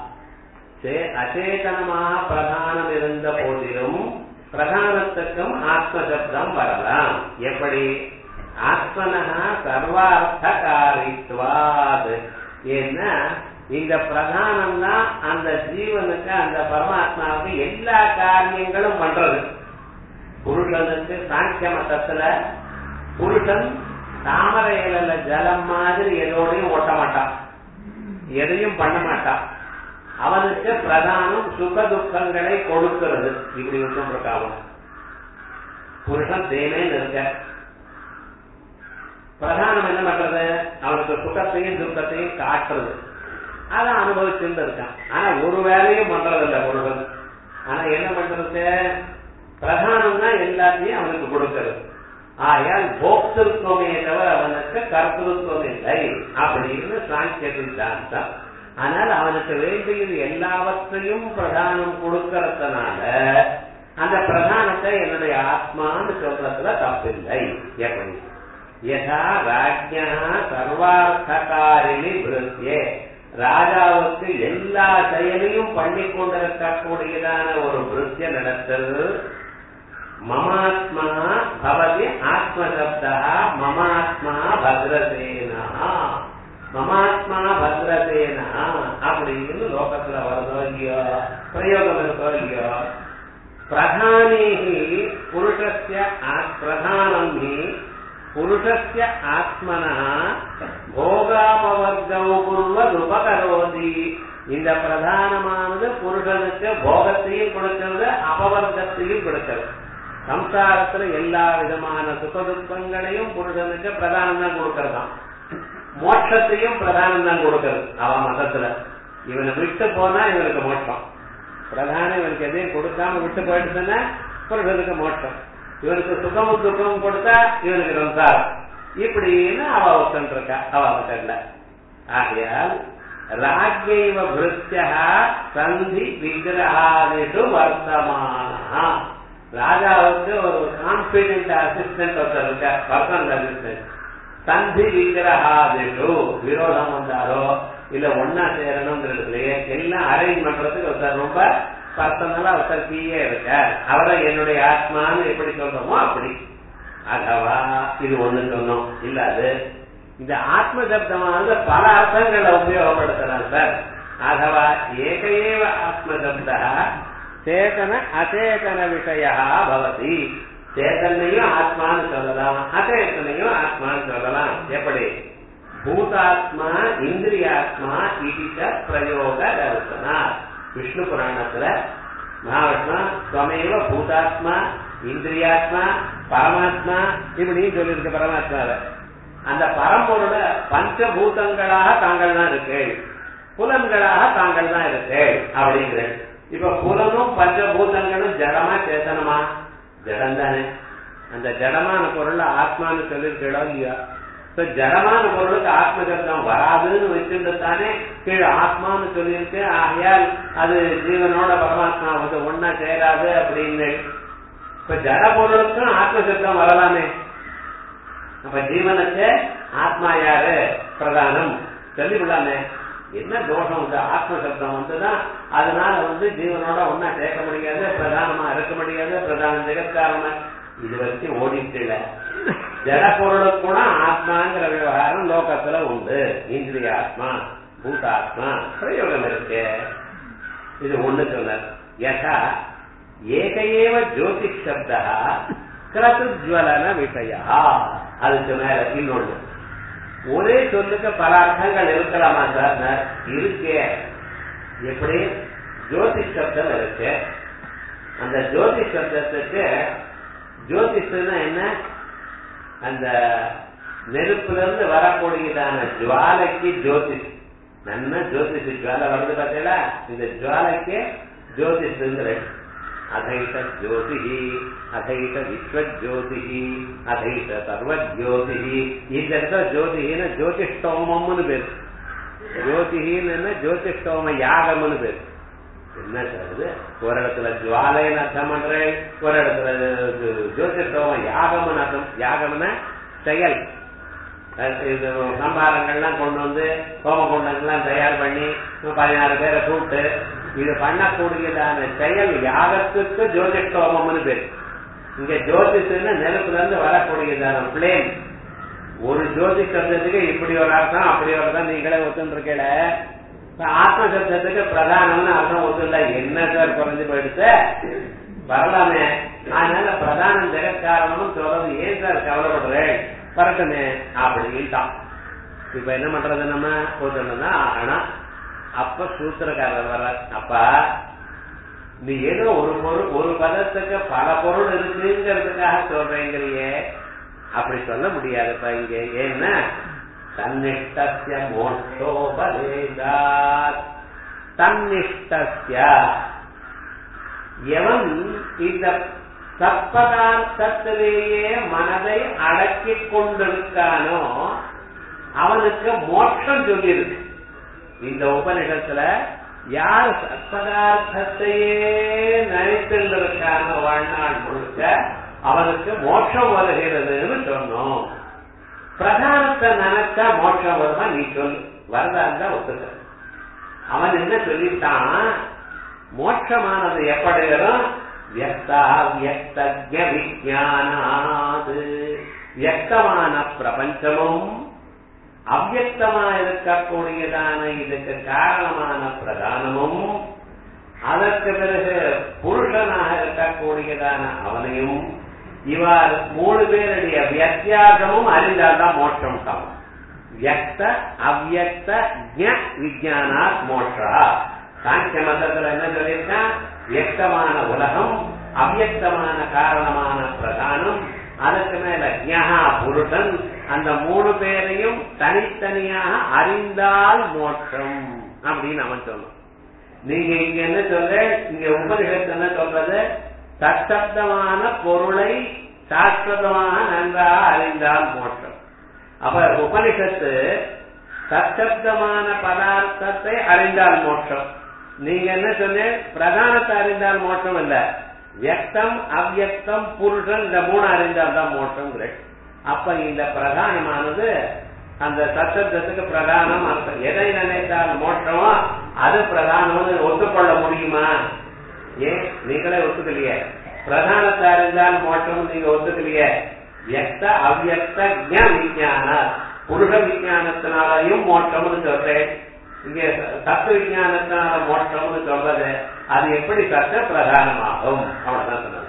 அச்சேதனமாக பிரதானம் இருந்த போதிலும் பிரதானத்துக்கும் ஆத்மசப்தம் வரலாம். எப்படி? ஆத்மனஹ சர்வார்த்தகாரித்வாத். ஏன்னா இந்த பிரதானம் தான் அந்த ஜீவனுக்கு அந்த பரமாத்மாவுக்கு எல்லா காரியங்களும் பண்றது. புருஷனுக்கு சாங்கிய மதத்துல புருஷன் தாமரை இலையில ஜலம் மாதிரி எதோடையும் ஒட்ட மாட்டான், எதையும் பண்ண மாட்டான். அவனுக்கு பிரதானம் சுக துக்கங்களை கொடுக்கிறது. இப்படி விட்டு புருஷன் தேனேன்னு இருக்க, பிரதானம் என்ன பண்றது? அவனுக்கு சுகத்தையும் துக்கத்தையும் காட்டுறது, அதை அனுபவிச்சுட்டு இருக்கான். ஆனா ஒரு வேலையும் பண்றதில்ல புருஷன். ஆனா என்ன பண்றது? பிரதானம் தான் எல்லாத்தையும் அவனுக்கு கொடுக்கிறது. ஆயால் போக்திருத்துவமே தவிர அவனுக்கு கர்த்தத்துவம் இல்லை அப்படின்னு சாங்கிய சித்தாந்தம். ஆனால் அவனுக்கு வேண்டியது எல்லாவற்றையும் பிரதானம் கொடுக்கறதுனால அந்த பிரதானத்தை என்னுடைய ஆத்மான்னு சொல்றதுல தப்பில்லை. எப்படி? யதா ராஜ்யா சர்வார்த்தகாரிணி விருத்தியே, ராஜாவுக்கு எல்லா செயலையும் பண்ணி கொண்டிருக்கக்கூடியதான ஒரு விருத்திய நடத்தல். மமாத்மா பவதி ஆத்மசப்தா மமாத்மா பத்ரசேனா, மமாத்மா பத்ரசேனா அப்படின்னு லோகத்துல வருதோ இல்லையோ, பிரயோகம் இருக்கோ இல்லையோ. பிரதானேஹி புருஷஸ்ய பிரதானம் ஹி புருஷஸ்ய ஆத்மனः போகாபவர்க்கம் குர்வத் உபகரோதி. இந்த பிரதானமானது புருஷனுக்கு போகத்தையும் கொடுக்கிறது, அபவர்க்கத்தையும் கொடுக்கிறது. சம்சாரத்துல எல்லா விதமான சுகதுக்கங்களையும் புருஷனுக்கு பிரதானம் தான் கொடுக்கறதாம், மோட்சத்தையும் பிரதானம் தான் கொடுக்கிறது. அவன் மதத்துல இவனை விட்டு போனா இவனுக்கு மோட்சம், பிரதானம் இவனுக்கு எதையும் கொடுக்காம விட்டு போயிட்டுன்னா புருஷனுக்கு மோட்சம், இவனுக்கு சுகமும் துக்கமும் கொடுத்தா இவனுக்கு சம்சாரம். இப்படின்னு அவ ஒத்தன் இருக்கா அவ மதல்ல. ஆகையால் ராஜ்யைவ விருத்தியா சந்தி விக்கிரகாதிஷு வர்த்தமானா, ராஜாவுக்கு ஒரு கான்பிடென்ட் அசிஸ்டன்ட் ஒருத்தர் இருக்க, பர்சனல் அசிஸ்டன்ட். சந்தி விக்கிரகாதிஷு, விரோதம் வந்தாரோ இல்ல ஒன்னா சேரணுங்கிறதுலயே எல்லாம் அரேஞ்ச் பண்றதுக்கு ஒருத்தர் ரொம்ப பர்சனலா ஒருத்தர் கீழே இருக்க, அவரை என்னுடைய ஆத்மான்னு எப்படி சொல்றோமோ அப்படி. ஆகவா இது ஒண்ணு சொன்னோம் இல்லாது இந்த ஆத்ம சப்தமானது பல அர்த்தங்களை உபயோகப்படுத்துறாங்க சார். ஆகவா ஏகையேவ ஆத்ம சப்தா சேதன அச்சேதன விஷயா பவதி. சேதனையும் ஆத்மான்னு சொல்லலாம், அச்சேதனையும் ஆத்மான்னு சொல்லலாம். எப்படி? பூதாத்மா இந்திரியாத்மா இடிச்ச பிரயோக தரிசனா. விஷ்ணு புராணத்துல மகாவிஷ்ணு ஸ்வமேவ பூதாத்மா இந்திரியாத்மா பரமாத்மா இப்படின்னு சொல்லியிருக்க. பரமாத்மால அந்த பரம்பொருள பஞ்சபூதங்களாக தாங்கள் தான் இருக்கு, புலன்களாக தாங்கள் தான் இருக்கு அப்படிங்கிற. இப்ப புலனும் பஞ்சபூதங்களும் ஜடமா சேத்தனமா? ஜடம் தானே. அந்த ஜடமான பொருள் ஆத்மான்னு சொல்லிருக்கோ இல்லையா? ஜடமான பொருளுக்கு ஆத்ம சப்தம் வராதுன்னு வச்சிருந்து தானே கீழே ஆத்மான்னு சொல்லியிருக்கு. ஆகையால் அது ஜீவனோட பரமாத்மா வந்து ஒன்னா சேராது அப்படின்னு. இப்ப ஜட பொருளுக்கும் ஆத்ம சப்தம் வரலாமே. அப்ப ஜீவனுக்கு ஆத்மா யாரு? பிரதானம் சொல்லிவிடலாமே. என்ன தோஷம் வந்து ஆத்ம சப்தம் வந்துதான் அதனால வந்து ஜீவனோட ஒன்னா சேர்க்க முடியாது, பிரதானமா இருக்க முடியாது, பிரதான ஜெகத்காரமா இது வரைக்கும் ஓடிட்டு. ஜட பொருளுக்கு கூட ஆத்மாங்கிற விவகாரம் லோகத்துல உண்டு. இந்திரிய ஆத்மா பூதாத்மா பிரயோகம் இருக்கு. இது ஒண்ணு சொல்ல. யதா ஏகையேவ ஜோதிஷ் சப்தா கிரதுஜ்வலன விஷயா. அதுக்கு மேல இன்னொன்னு, ஒரே சொல்லுக்கு பல அர்த்தங்கள் இருக்கலாமா சார்? இருக்கே. எப்படி? ஜோதிஷ் சப்தம் இருக்கு. அந்த ஜோதிஷ் சப்தத்துக்கு ஜோதிஷன்னா என்ன? அந்த நெருப்புல இருந்து வரக்கூடியதான ஜுவாலைக்கு ஜோதிஷ். நன்ன ஜோதிஷ் ஜுவாலை வருது பார்த்தீங்களா? இந்த ஜுவாலைக்கு ஜோதிஷ் இருந்து அதைட்ட ஜோதிஹி அதைட்ட விஸ்வஜோதி அதைட்ட சர்வஜோதி. இந்த இடத்துல ஜோதிஹின்னு ஜோதிஷ்டோமம்னு பேரு. ஜோதிஹின்னு ஜோதிஷ்டோம யாகம்னு பேரு. என்ன சொல்றது? ஒரு இடத்துல ஜுவாலைன்னு அர்த்தம் பண்றேன், ஒரு இடத்துல ஜோதிஷ்டோம யாகம்னு அர்த்தம். யாகம்னா செயல். இது சம்பாரங்கள்லாம் கொண்டு வந்து ஹோம குண்டங்கள்லாம் தயார் பண்ணி பதினாறு பேரை கூப்பிட்டு இது பண்ணக்கூடியதான செயல் யாகத்துக்கு ஜோதிஷ்டோமம்னு பேரு. இங்க ஜோதிஷன்னு நெருப்புல இருந்து வரக்கூடியதான பிளேன் ஒரு ஜோதி சப்தத்துக்கு இப்படி ஒரு அர்த்தம் அப்படி ஒரு அர்த்தம் நீங்களே ஒத்துன்னு இருக்கல. ஆத்ம சப்தத்துக்கு பிரதானம்னு அர்த்தம் ஒத்துல்ல. என்ன சார் குறைஞ்சு போயிடுச்சு வரலாமே. அதனால பிரதானம் ஜெகத்காரணம் சொல்றது ஏன் சார் கவலைப்படுறேன் பறக்கமே அப்படின்ட்டான். இப்ப என்ன பண்றது நம்ம ஒத்துனா ஆனா அப்ப சூத்திரக்காரர் வர்ற அப்பா நீ ஏதோ ஒரு பொருள் ஒரு பதத்துக்கு பல பொருள் இருக்குங்கிறதுக்காக சொல்றேங்கிறியே அப்படி சொல்ல முடியாதுப்பா இங்க. ஏன்னா தன்னிஷ்டஸ்ய மோட்சோபதேசாத் தன்னிஷ்டஸ்ய எவன் இந்த சத்பதார்த்தத்திலேயே மனதை அடக்கிக் கொண்டிருக்கானோ அவனுக்கு மோட்சம் சொல்லியிருக்கு. இந்த உபநிடத்துல யார் சத்பதார்த்தத்தையே நினைத்திருக்கானோ வாழ்நாள் முழுக்க அவனுக்கு மோட்சம் வருகிறதுன்னு சொன்னோம். பிரதானத்தை நினைச்சா மோட்சம் வருமா நீ சொல்லு, வரதான் ஒத்துக்க. அவன் என்ன சொல்லிட்டான், மோட்சமானது எப்படி வரும், வியக்தா வியக்தஜ்ஞ விஞ்ஞானாது. வியக்தமான பிரபஞ்சமும் அவ்யக்தமா இருக்கக்கூடியதான இதுக்கு காரணமான பிரதானமும் அதற்கு பிறகு புருஷனாக இருக்கக்கூடியதான அவனையும் இவ்வாறு மூணு பேருடைய வித்தியாசமும் அறிந்தால்தான் மோட்சம் சமம். வியக்த அவ்யக்த ஜ்ஞ விஞ்ஞானா மோட்சா. சாங்கிய மதத்துல என்ன சொல்லியிருக்கான், வியக்தமான உலகம், அவ்யக்தமான காரணமான பிரதானம், அதுக்கு மேல ஜ்ஞா புருஷன், அந்த மூணு பேரையும் தனித்தனியாக அறிந்தால் மோட்சம் அப்படின்னு அவன் சொல்லும். நீங்க இங்க என்ன சொல்ற, இங்க உபனிஷத்து என்ன சொல்றது, தற்சப்தமான பொருளை சாஸ்வதமாக நன்றாக அறிந்தால் மோட்சம். அப்ப உபனிஷத்து தற்சப்தமான பதார்த்தத்தை அறிந்தால் மோட்சம். நீங்க என்ன சொன்ன, பிரதானத்தை அறிந்தால் மோட்சம் இல்ல, வியக்தம் அவ்யக்தம் புருஷன் இந்த மூணு அறிந்தால் தான் மோட்சம். அப்ப இந்த பிரதானமானது அந்த சத்தத்துக்கு பிரதானம் அர்த்தம். எதை நினைத்தால் மோட்சமோ அது பிரதானம் ஒத்துக்கொள்ள முடியுமா? ஏன் நீங்களே ஒத்துக்கலையே. பிரதானத்தை அறிந்தால் மோட்சம் நீங்க ஒத்துக்கலையே. வியக்த அவ்யக்த ஜ்ஞ விஞ்ஞான புருஷ விஞ்ஞானத்தினாலையும் மோட்சம்னு சொல்றேன். இங்க சத்த விஞ்ஞானத்தினால மோட்சம்னு சொல்றது அது எப்படி சத்த பிரதானமாகும்? அவ்வளவுதான் சொன்னாங்க.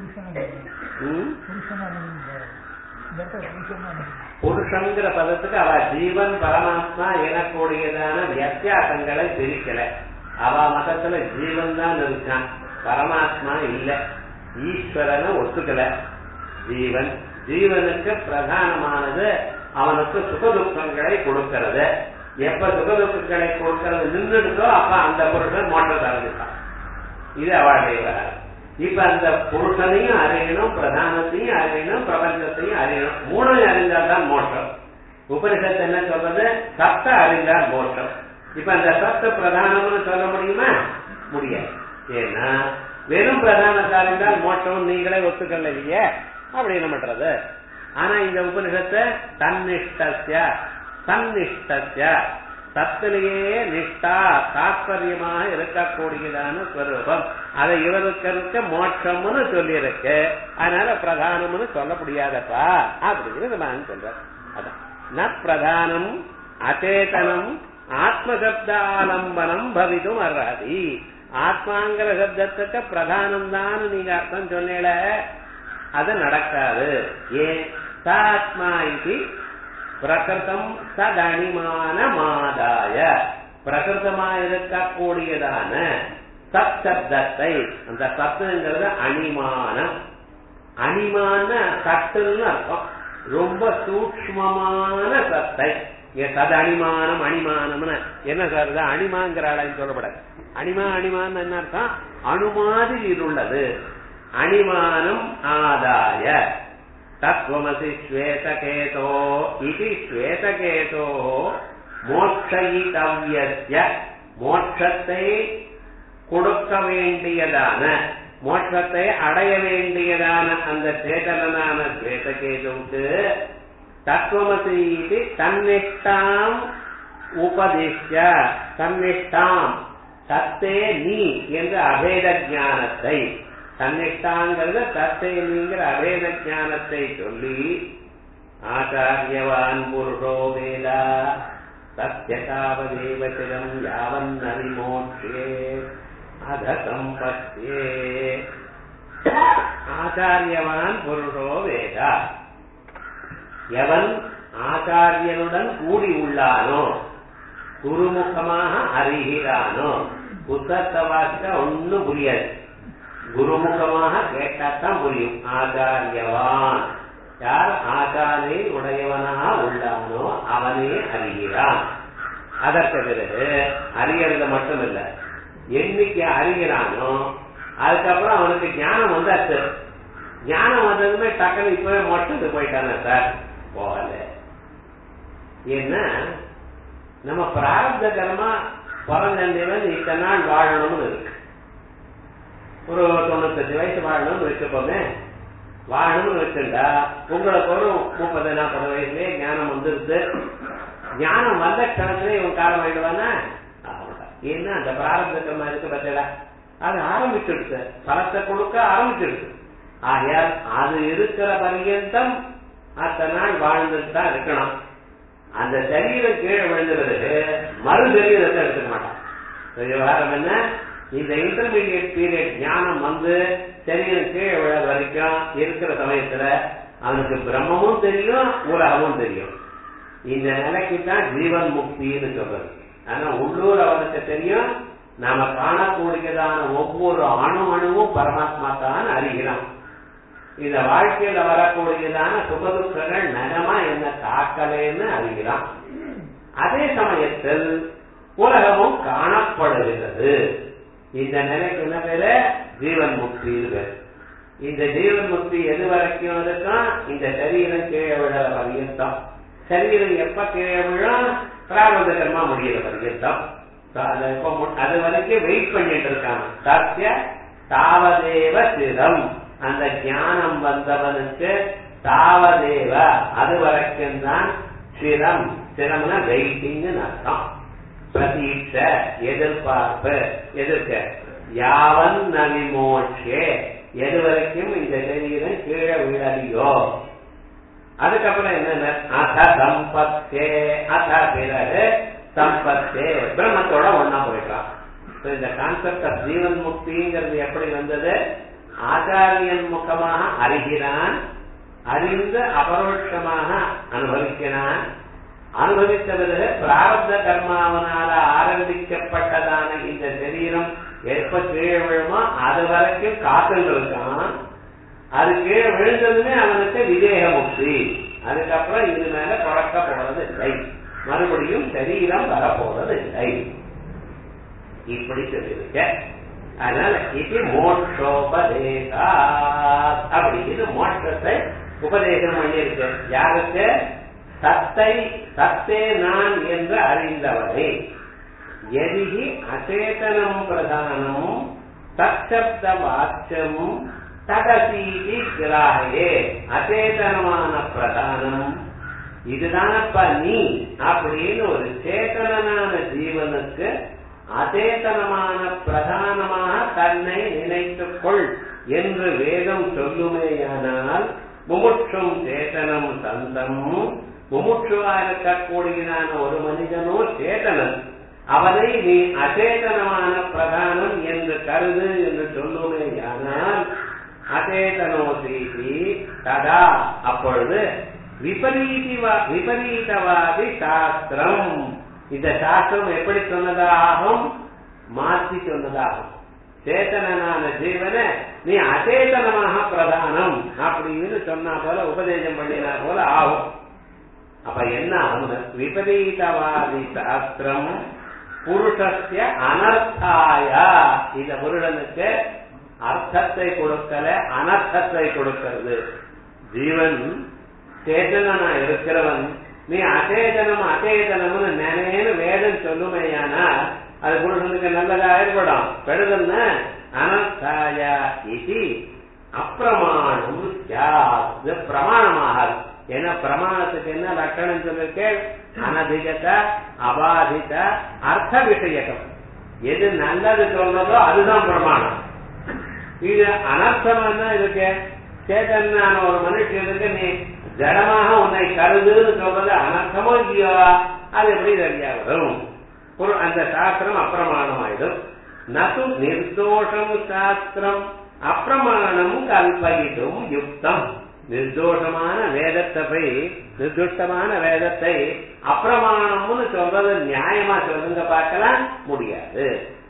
புருஷங்கிற பதத்துக்கு அவ ஜீவன் பரமாத்மா எனக்கூடியதான வித்தியாசங்களை பிரிக்கல. அவ மதத்துல ஜீவன் தான் இருக்கான், பரமாத்மா இல்ல. ஈஸ்வரனை ஒத்துக்கல. ஜீவன் ஜீவனுக்கு பிரதானமானது அவனுக்கு சுகதுக்கங்களை கொடுக்கிறது. எப்ப சுகதுக்கங்களை கொடுக்கிறது நின்றுடுதோ அப்ப அந்த புருஷன் மோட்சத்தை அறிஞ்சிட்டான். இது அவளுடைய வராது. இப்ப அந்த புருஷனையும் அறியணும், பிரதானத்தையும் அறியணும், பிரபஞ்சத்தையும் அறியணும். மூணையும் அறிந்தால்தான் மோட்சம். உபனிஷத்து என்ன சொல்றது, சத்த அறிந்தால் மோட்சம். இப்ப அந்த சத்த பிரதானம்னு சொல்ல முடியுமா? முடியாது. ஏன்னா வெறும் பிரதானத்தை அறிந்தால் மோட்சம் நீங்களே ஒத்துக்கல இல்லையே அப்படின்னு பண்றது. ஆனா இந்த உபனிஷத்தை தன்னிஷ்டஸ்ய தன்னிஷ்டஸ்ய சத்திலேயே நிஷ்டா தாற்பயமாக இருக்கக்கூடியதான ஸ்வரூபம், அதை இவருக்கு இருக்க மோட்சம்னு சொல்லி இருக்கு. அதனால பிரதானம்னு சொல்ல முடியாதப்பா அப்படின்னு நான் சொல்றேன். அதான் ந பிரதானம் அச்சேதனம் ஆத்மசப்தாலம்பனம் பவிதும் அர்ஹதி. ஆத்மாங்கிற சப்தத்துக்கு பிரதானம் தான் நீங்க அர்த்தம் சொன்னீல, அது நடக்காது. ஏன், சாத்மா இது பிரகிருதம் சதணிமான மாதாய. பிரகிருதமா இருக்கக்கூடியதான சத் சப்தத்தை, அந்த சத்துங்கிறது அணிமானம். அணிமான சத்துன்னு அர்த்தம், ரொம்ப சூக்ஷ்மமான சத்தை. சத அணிமானம் அணிமானம்னு என்ன சார், அணிமாங்கிற ஆளான்னு சொல்லப்படாது. அணிமா அணிமான் என்ன அர்த்தம், அணு மாதிரி உள்ளது. அணிமானம் ஆதாய தத்வமசி ஸ்வேதகேதோ இது ஸ்வேதகேதோ மோட்சயிதவ்யஸ்ய, மோட்சத்தை கொடுக்க வேண்டியதான, மோட்சத்தை அடைய வேண்டியதான அந்த சேதனான ஸ்வேதகேதுவுக்கு தத்துவமசி இது தன்னிஷ்டாம் உபதிஷ்ய, தன்னிஷ்டாம் தத்தே நீ என்ற அபேத ஞானத்தை, தன்னிஷ்டாங்கிறது தத்தே நீங்கிற அபேத ஞானத்தை சொல்லி ஆச்சாரியவான் புருஷோ வேதா தஸ்ய தாவதேவ சிரம் யாவன்ன விமோக்ஷே அத சம்பத்யே. ஆச்சாரியவான் புருஷோ வேதா, எவன் ஆச்சாரியனுடன் கூடி உள்ளானோ, குருமுகமாக அறிகிறானோ. புத்தகத்தை வாசிக்க ஒன்னும் புரியாது, குருமுகமாக கேட்டாத்தான் புரியும். ஆச்சாரியவான் யார் ஆச்சாரியை உடையவனாக உள்ளானோ அவனே அறிகிறான். அதற்கு பிறகு அறிகிறது மட்டும் இல்ல, என்னைக்கு அறிகிறானோ அதுக்கப்புறம் அவனுக்கு ஞானம் வந்தாச்சு. ஞானம் வந்ததுமே டக்குனு இப்பவே மொட்டத்துக்கு போயிட்டான சார், போகல. ஏன்னா நம்ம பிராரப்த கர்மா பிறந்தவன் இத்தனை நாள் வாழணும்னு இருக்கு. ஒரு தொண்ணூத்தஞ்சு வயசு வாழணும்னு வச்சுக்கோங்க. வாழணும்னு வச்சுட்டா உங்களுக்கு ஒரு முப்பது நாற்பது வயசுலயே ஞானம் வந்துருது. ஞானம் வந்த கணக்குல இவன் காலம் ஆயிடுவானா? ஏன்னா அந்த பிராரப்த கர்மா இருக்கு பார்த்தா அது ஆரம்பிச்சிடுச்சு, பலத்தை கொடுக்க ஆரம்பிச்சிடுச்சு. ஆகையால் அது இருக்கிற பர்யந்தம் அத்தனை நாள் வாழ்ந்துட்டு தான் இருக்கணும். அந்த சரீரம் கீழே விழுந்துறது மறு சரீரத்தை எடுத்துக்க மாட்டான். விவகாரம் என்ன, இந்த இன்டர்மீடியட் பீரியட் ஞானம் வந்து சரீரம் கீழே விழ வரைக்கும் இருக்கிற சமயத்துல அவனுக்கு பிரம்மமும் தெரியும், உலகமும் தெரியும். இந்த நிலைக்கு தான் ஜீவன் முக்தின்னு சொல்றது. ஆனா உள்ளூர் அவனுக்கு தெரியும், நாம காணக்கூடியதான ஒவ்வொரு அணு அணுவும் பரமாத்மா தான் அறிகிறான். இந்த வாழ்க்கையில வரக்கூடியதான சுகதுக்கங்கள் நகமா என்ன தாக்கலைன்னு அறிகிறான். அதே சமயத்தில் உலகமும் காணப்படுகிறது. இந்த நிலைக்கு என்ன பேரு? ஜீவன் முக்தி. இந்த ஜீவன் முக்தி எது வரைக்கும் இருக்கும்? இந்த சரீரம் கீழே விழற பர்யந்தம். சரீரம் எப்ப கீழே விழும்? பிராரப்த கர்மா முடிகிற பர்யந்தம். அது வரைக்கும் வெயிட் பண்ணிட்டு இருக்காங்க. சத்திய தாவதேவ சிரம், அந்த ஞானம் வந்தவனுக்கு தாவதேவ அது வரைக்கும் தான் சிரம். சிரம்னா வெயிட்டிங் அர்த்தம். பிரதீட்ச எதிர்பார்ப்பு, எதிர்க்க. யாவன் நவிமோட்சே, எது வரைக்கும் இந்த சரீரம் கீழே விழலியோ. அதுக்கப்புறம் என்னென்ன? அத சம்பத்தே, அத பிறகு சம்பத்தே பிரம்மத்தோட ஒன்னா போயிட்டான். இந்த கான்செப்ட் ஆஃப் ஜீவன் முக்திங்கிறது எப்படி வந்தது? ஆச்சாரியன் முகமாக அறிகிறான், அறிந்து அபரோட்சமாக அனுபவிக்கிறான். அனுபவித்த பிறகு பிராரப்த கர்மாவனால ஆரம்பிக்கப்பட்டதான இந்த சரீரம் எப்ப கீழே விழுமோ அது வரைக்கும் காத்துட்டு இருக்கான். அது கீழே விழுந்ததுமே அவனுக்கு விதேக முக்தி. அதுக்கப்புறம் இது மேல தொடக்க போறது இல்லை, மறுபடியும் சரீரம் வரப்போறது இல்லை. இப்படி சொல்லியிருக்க. அதனால இது மோட்சோபதேசா அப்படின்னு மோட்சத்தை உபதேசம் பண்ணியிருக்க. யாருக்கு? சத்தை சத்தே நான் என்று அறிந்தவரை. எதிகி அச்சேதனம் பிரதானம் தச்சப்த வாச்சமும் தடசீதி கிராயே. அச்சேதனமான பிரதானம் இதுதானப்பா நீ அப்படின்னு ஒரு சேதனமான ஜீவனுக்கு அச்சேதனமான பிரதானமாக தன்னை நினைத்துக் கொள் என்று வேதம் சொல்லுமேயானால் முமுட்சும் சேதனம் சந்தம், முமுட்சுவா இருக்கக்கூடியதான ஒரு மனிதனோ சேதனன், அவனை நீ அச்சேதனமான பிரதானம் என்று கருது என்று சொல்லுமேயானால் அச்சேதனோ சீதி ததா அப்பொழுது விபரீதிவா விபரீதவாதி சாஸ்திரம். இந்த சாஸ்திரம் எப்படி சொன்னதாகும்? மாற்றி சொன்னதாகும். சேத்தனான ஜீவனை நீ அச்சேதனமாக பிரதானம் அப்படின்னு சொன்னா போல உபதேசம் பண்ணினா போல ஆகும். அப்ப என்ன ஆகும்? விபரீதவாதி சாஸ்திரம் புருஷஸ்ய அனர்த்தாய. இந்த புருடனுக்கு அர்த்தத்தை கொடுக்கல, அனர்த்தத்தை கொடுக்கிறது. ஜீவன் சேதனா இருக்கிறவன் நீ அச்சேதனம் அச்சேதனம்னு நினைன்னு வேதம் சொல்லுமையானா அது புருஷனுக்கு நல்லதா ஏற்படும். பெறுதல்னு அனர்த்தாய இது அப்பிரமாணம் பிரமாணமாகாது. ஏன்னா பிரமாணத்துக்கு என்ன லட்சணம் சொல்லிருக்கு? அனதிகத அபாதித அர்த்த விஷயகம். எது நல்லது சொல்றதோ அதுதான் பிரமாணம். இது அனர்த்தமா தான் இருக்கு. சேதனான ஒரு மனுஷனுக்கு நீ ஜடமாக உன்னை கருதுன்னு சொல்றது அனர்த்தமோ இல்லையோ அது எப்படி சரியா வரும்? அந்த சாஸ்திரம் அப்பிரமாணமாயிடும். நது நிர்தோஷம் சாஸ்திரம் அப்பிரமாணம் கல்பயிடும் யுக்தம். நிர்தோஷமான வேதத்தை போய் நிர்துஷ்டமான வேதத்தை அப்பிரமாணம்னு சொல்றது நியாயமா சொல்லுங்க பார்க்கலாம் முடியாது.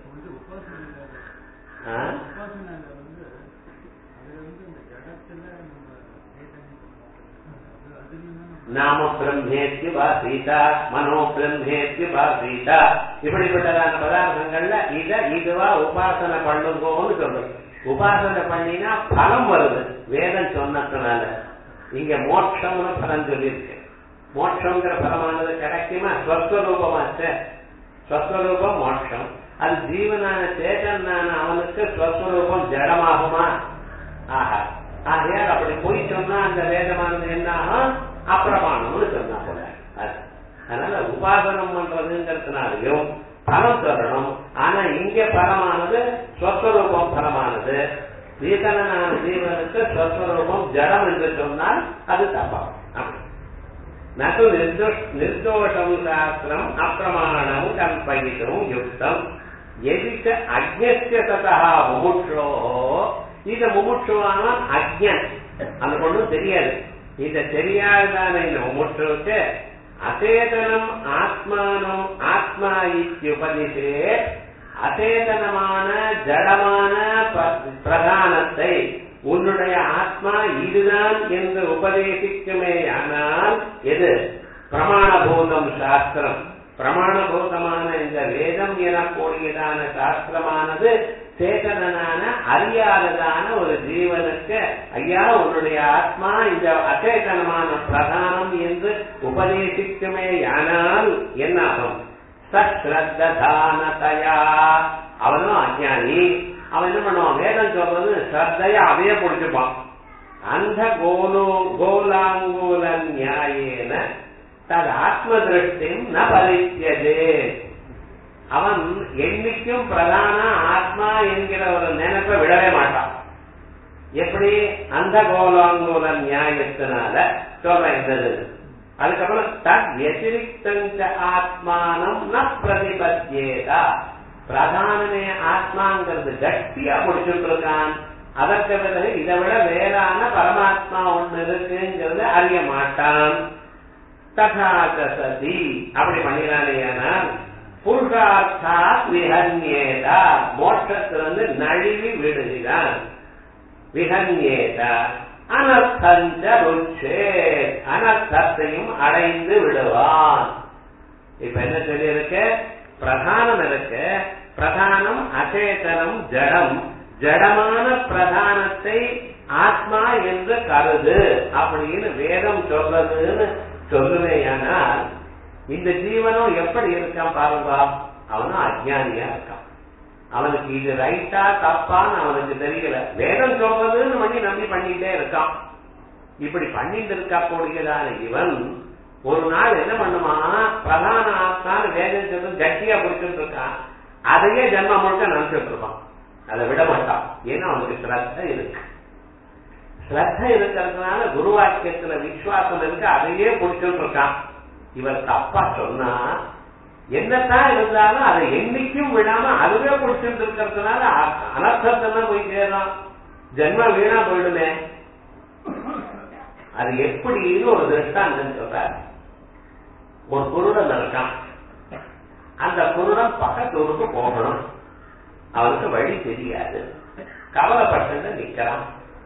நாம பிரம்மேத்ய பாசீதா மனோ பிரம்மேத்ய பாசீதா இப்படிப்பட்டதான பதார்த்தங்கள்ல இத இதுவா உபாசனை பண்ணுங்கோன்னு சொல்றது. உபாசனை பண்ணினா பலம் வருது வேதம் சொன்னதுனால. இங்க மோட்சம்னு பலம் சொல்லியிருக்கு. மோட்சங்கிற பலமானது கிடைக்குமா? ஸ்வஸ்வரூபமாச்ச. ஸ்வஸ்வரூபம் மோட்சம். அது ஜீவனான சேதனான அவனுக்கு ஸ்வஸ்வரூபம் ஜடமாகுமா? ஆஹா. ஆகையால் அப்படி போய் சொன்னா அந்த வேதமானது என்ன ஆகும்? அப்பிரமாணம்னு சொன்னா போல. அதனால உபாசனம் பண்றதுங்கிறதுனாலையும் பலம் சொல்லணும். ஆனா இங்க பலமானது ஸ்வஸ்வரூபம் பலமானது. ஜீவனான ஜீவனுக்கு ஸ்வஸ்வரூபம் ஜடம் என்று சொன்னால் அது தப்பாகும். நது நிர்தோஷம் சாஸ்திரம் அப்பிரமாணம் கல்பயிடும் யுக்தம். எதிர்க்க அஜ்ஞஸ்ய ததா முமுட்சோ. இந்த முமுட்சுவான அஜ்ஞன் அந்த ஒண்ணும் தெரியாது. இந்த தெரியாததான இந்த முமுட்சுவுக்கு அசேதனம் ஆத்மானம் ஆத்மா இத்யுபனிஷே அசேதனமான ஜடமான பிரதானத்தை உன்னுடைய ஆத்மா இதுதான் என்று உபதேசிக்குமே. ஆனால் எது பிரமாணபூதம் சாஸ்திரம். பிரமாணபூதமான இந்த வேதம் எனக்கூடியதான சாஸ்திரமானது சேதனான அறியாததான ஒரு ஜீவனுக்கு ஐயா உன்னுடைய ஆத்மா இந்த அச்சேதனமான பிரதானம் என்று உபதேசிக்குமே. ஆனால் என்னாகும்? சஸ்ரத்தானதயா. அவனும் அஞ்ஞானி. அவன் என்ன பண்ணுவான்? வேதம் சொல்றது ஸ்ரத்தையா அதையே பிடிச்சுப்பான். அந்த கோலோ கோலாங்கூல நியாயேன தது ஆத்ம திருஷ்டிம் ந பரித்யதே. அவன் என்னைக்கும் பிரதான ஆத்மா என்கிற ஒரு நினைப்பை விடவே மாட்டான். எப்படி? அந்த கோலாங்கூல நியாயத்தினால சொல்றது. அதுக்கப்புறம் தத் வத்திரிக்தஞ்ச ஆத்மானம் ந பிரதிபத்யேதா. பிரதானமே ஆத்மாங்கிறது கட்டியா முடிச்சுட்டு இருக்கான். அதற்கு பிறகு இதை விட வேறான பரமாத்மா ஒண்ணு இருக்குங்கிறது அறிய மாட்டான். ததாகசதி அப்படி பண்ணினானேயானால் புருஷார்த்தா விஹன்யேதா மோட்சத்திலிருந்து நழுவி விடுகிறான். விஹன்யேதா அனர்த்தஞ்ச ருச்சே அனர்த்தத்தையும் அடைந்து விடுவான். இப்ப என்ன சொல்லி இருக்கு? பிரதானம் இருக்கு. பிரதானம் அச்சேதனம் ஜடம். ஜடமான பிரதானத்தை ஆத்மா என்று கருது அப்படின்னு வேதம் சொல்றதுன்னு சொல்லுவேயானால் இந்த ஜீவனும் எப்படி இருக்கான் பாருங்க. அவனும் அஜ்ஞானியா இருக்கான். அவனுக்கு இது ரைட்டா தப்பான்னு அவனுக்கு தெரியல. வேதம் சொல்றதுன்னு பண்ணி நம்பி பண்ணிட்டே இருக்கான். இப்படி பண்ணிட்டு இருக்கா கூடியதான இவன் ஒரு நாள் என்ன பண்ணுமா? பிரதான ஆத்மான்னு வேதம் சொல்றது கட்டியா பிடிச்சிட்டு இருக்கான். அதையே ஜென்ம முழுக்க நினைச்சிட்டு இருப்பான். அதை விட மாட்டான். ஏன்னா அவனுக்கு ஸ்ரத்த இருக்கு. ஸ்ரத்த இருக்கிறதுனால குருவாக்கியத்துல விசுவாசம் இருக்கு. அதையே பிடிச்சிட்டு இருக்கான். இவர் தப்பா சொன்னா என்னத்தான் இருந்தாலும் அதை என்னைக்கும் விடாம அதுவே பிடிச்சிட்டு இருக்கிறதுனால அனர்த்தத்தான் போய் சேரலாம். ஜென்ம வீணா போயிடுமே. அது எப்படின்னு ஒரு திருஷ்டாந்தம் சொல்றாரு. ஒரு குருடன் இருக்கான். அந்த குருடன் பக்கத்தூருக்கு போகணும். அவனுக்கு வழி தெரியாது. கவலைப்பட்டு நிக்கிறான்.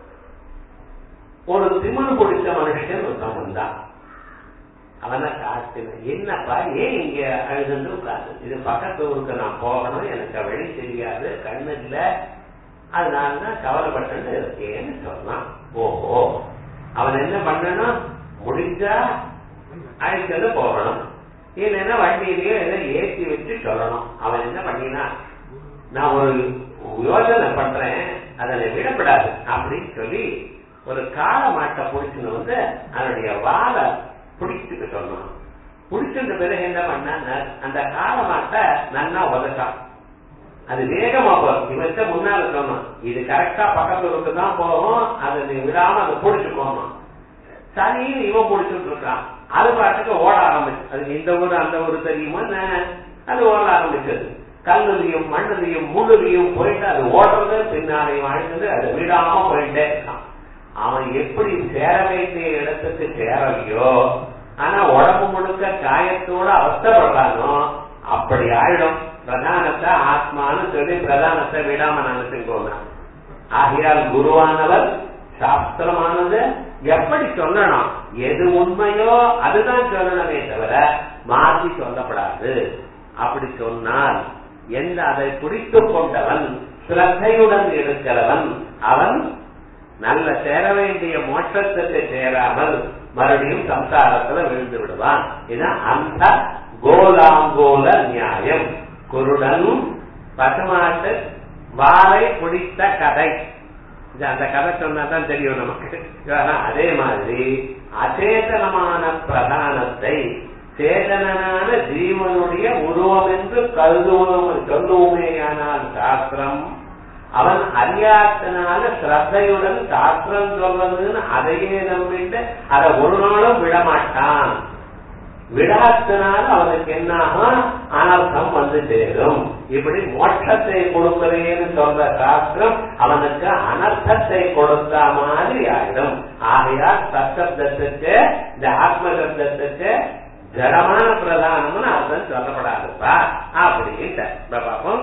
ஒரு திமிரு பிடிச்ச மனுஷன் ஒருத்தன் வந்தான். அவனை காட்டின என்னப்பா ஏன் இங்க அழுதுன்னு உட்காந்து? இது பக்கத்தூருக்கு நான் போகணும். எனக்கு வழி தெரியாது. கண்ணு இல்ல. அதனாலதான் கவலைப்பட்டு இருக்கேன்னு சொன்னான். ஓஹோ. அவன் என்ன பண்ணணும்? முடிஞ்சா அழைச்சது போகணும். இல்லைன்னா வண்டியிலேயே எதை ஏற்றி வச்சு சொல்லணும். அவன் என்ன பண்ணினா, நான் ஒரு யோசனை பண்றேன், அதனை விடப்படாது அப்படின்னு சொல்லி ஒரு கால மாட்டை பிடிச்சுன்னு வந்து அதனுடைய வாழை பிடிச்சுட்டு சொன்னான். பிடிச்சிருந்த பிறகு என்ன பண்ண, அந்த கால மாட்டை நல்லா உதச்சான். அது வேகமா போகும். இவற்ற முன்னால சொன்னான், இது கரெக்டா பக்கத்துக்கு தான் போகும். அதை நீ விடாம அதை பிடிச்சு போகணும். சனின்னு இவன் பிடிச்சிட்டு இருக்கான். அது பாட்டுக்கு ஓட ஆரம்பிச்சு. அது இந்த ஊரு அந்த ஊரு தெரியுமா, அது ஓட ஆரம்பிச்சது. கல்லுலையும் மண்ணுலையும் முள்ளுலையும் போயிட்டு அது ஓடுறது, பின்னாலையும் அழுத்தது, அது விடாம போயிட்டே இருக்கான். அவன் எப்படி சேர வேண்டிய இடத்துக்கு சேரலையோ, ஆனா உடம்பு முழுக்க காயத்தோட அவஸ்தப்படுறானோ அப்படி ஆயிடும். பிரதானத்தை ஆத்மான்னு சொல்லி பிரதானத்தை விடாம நினைச்சுக்கோங்க. ஆகையால் குருவானவர் சாஸ்திரமானது எப்படி சொல்லணும், எது உண்மையோ அதுதான் சொல்லணுமே தவிர மாற்றி சொல்லப்படாது. அப்படி சொன்னால் எந்த அதை பிடித்து கொண்டவன் சிரத்தையுடன் இருக்கிறவன் அவன் நல்ல சேர வேண்டிய மோட்சத்துக்கு சேராமல் மறுபடியும் சம்சாரத்துல விழுந்து விடுவான். இதுதான் அந்த கோலாங்கோல நியாயம். குருடனும் பசுமாட்டு வாளை பிடித்த கதை. அந்த கதை சொன்னாதான் தெரியும் நமக்கு. அதே மாதிரி அச்சேதனமான பிரதானத்தை சேதனான ஜீவனுடைய உருவம் என்று கருதுவோம் சொல்லுவோமேயானால் சாஸ்திரம், அவன் அறியாதனால ஸ்ரத்தையுடன் சாஸ்திரம் சொல்றதுன்னு அதையே நம்பிட்டு அதை ஒரு நாளும் விடமாட்டான். விடாதனால அவனுக்கு என்னாகும், அனர்த்தம் வந்து சேரும். இப்படி மோட்சத்தை கொடுக்கிறேன்னு சொல்ற சாஸ்திரம் அவனுக்கு அனர்த்தத்தை கொடுத்த மாதிரி ஆயிடும். ஆகையால் சப்தத்துக்கு இந்த ஆத்ம சப்தத்துக்கு ஜடமான பிரதானம்னு அர்த்தம் சொல்லப்படாதுப்பா அப்படின்ட்டு பார்ப்போம்.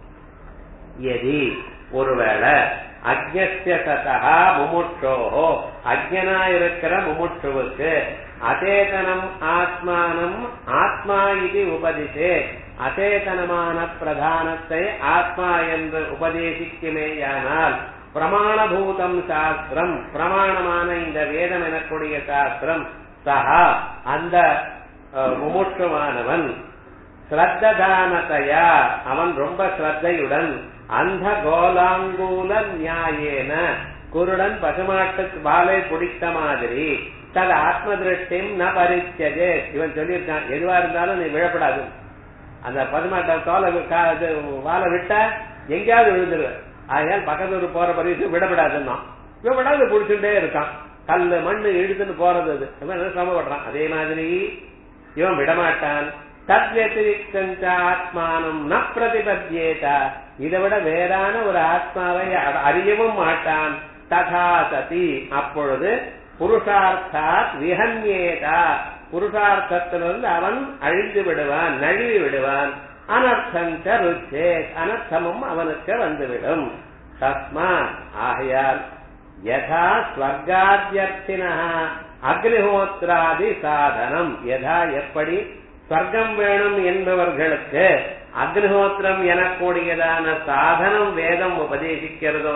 எதி ஒருவேளை அஜ்ஞஸ்ய சதா முமுட்சோஹோ அஜ்ஞனா இருக்கிற முமுட்சுவுக்கு அச்சேதனம் ஆத்மானம் ஆத்மா இது உபதிஷே அச்சேதனமான பிரதானத்தை ஆத்மா என்று உபதேசிக்குமேயானால் பிரமாணபூதம் சாஸ்திரம், பிரமாணமான இந்த வேதம் எனக்கூடிய சாஸ்திரம், சஹா அந்த முமுட்சுவானவன் ஸ்ரத்ததானத்தையா அவன் ரொம்ப ஸ்ரத்தையுடன் அந்த கோலாங்கூல நியாயேன குருடன் பசுமாட்டுக்கு பாலை பிடித்த மாதிரி தது ஆத்ம திருஷ்டிம் ந பரிச்சதே. இவன் சொல்லியிருக்கான் எதுவா இருந்தாலும் நீ விழப்படாது. அந்த பசுமாட்டை தோலை வாழை விட்டா எங்கேயாவது விழுந்துருவ. ஆகையால் பக்கத்து போற பரிசு விடப்படாதுன்னா விடப்படாது பிடிச்சுட்டே இருக்கான். கல்லு மண்ணு இழுத்துன்னு போறது அது சிரமப்படுறான். அதே மாதிரி இவன் விடமாட்டான். தத் வத்திரிக்த ஆத்மானம் ந பிரதிபத்யேதா இதை விட வேறான ஒரு ஆத்மாவை அறியவும் மாட்டான். ததா சதி அப்பொழுது புருஷார்த்தாத் விஹன்யேதா புருஷார்த்தத்திலிருந்து அவன் அழிந்து விடுவான், நழுவி விடுவான். அனர்த்தஞ்ச ருச்சே அனர்த்தமும் அவனுக்கு வந்துவிடும். தஸ்மாத் ஆகையால் யதா ஸ்வர்காத்யர்த்தினா அக்னிஹோத்ராதி சாதனம் யதா எப்படி ஸ்வர்க்கம் வேணும் என்பவர்களுக்கு அக்னிஹோத்திரம் எனக்கூடியதான சாதனம் வேதம் உபதேசிக்கிறதோ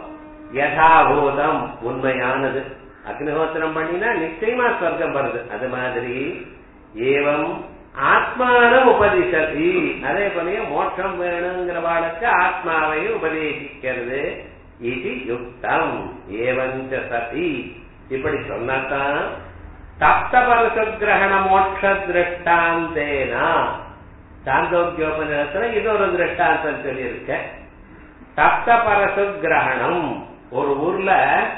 யதாபூதம் உண்மையானது. அக்னிஹோத்திரம் பண்ணினா நிச்சயமா ஸ்வர்க்கம் வருது. அது மாதிரி ஏவம் ஆத்மான உபதிஷதி அதே போல மோட்சம் வேணுங்கிறவாளுக்கு ஆத்மாவை உபதேசிக்கிறது. இது யுக்தம் ஏவஞ்ச சதி இப்படி சொன்னாதான் தப்த பரசுகிரகண மோட்ச திருஷ்டாந்தேனா சாந்தோக்கியோபநிஷத்துல இது ஒரு திருஷ்டாந்தம் சொல்லியிருக்க. தப்த பரசுகிரகணம் ஒரு ஊர்ல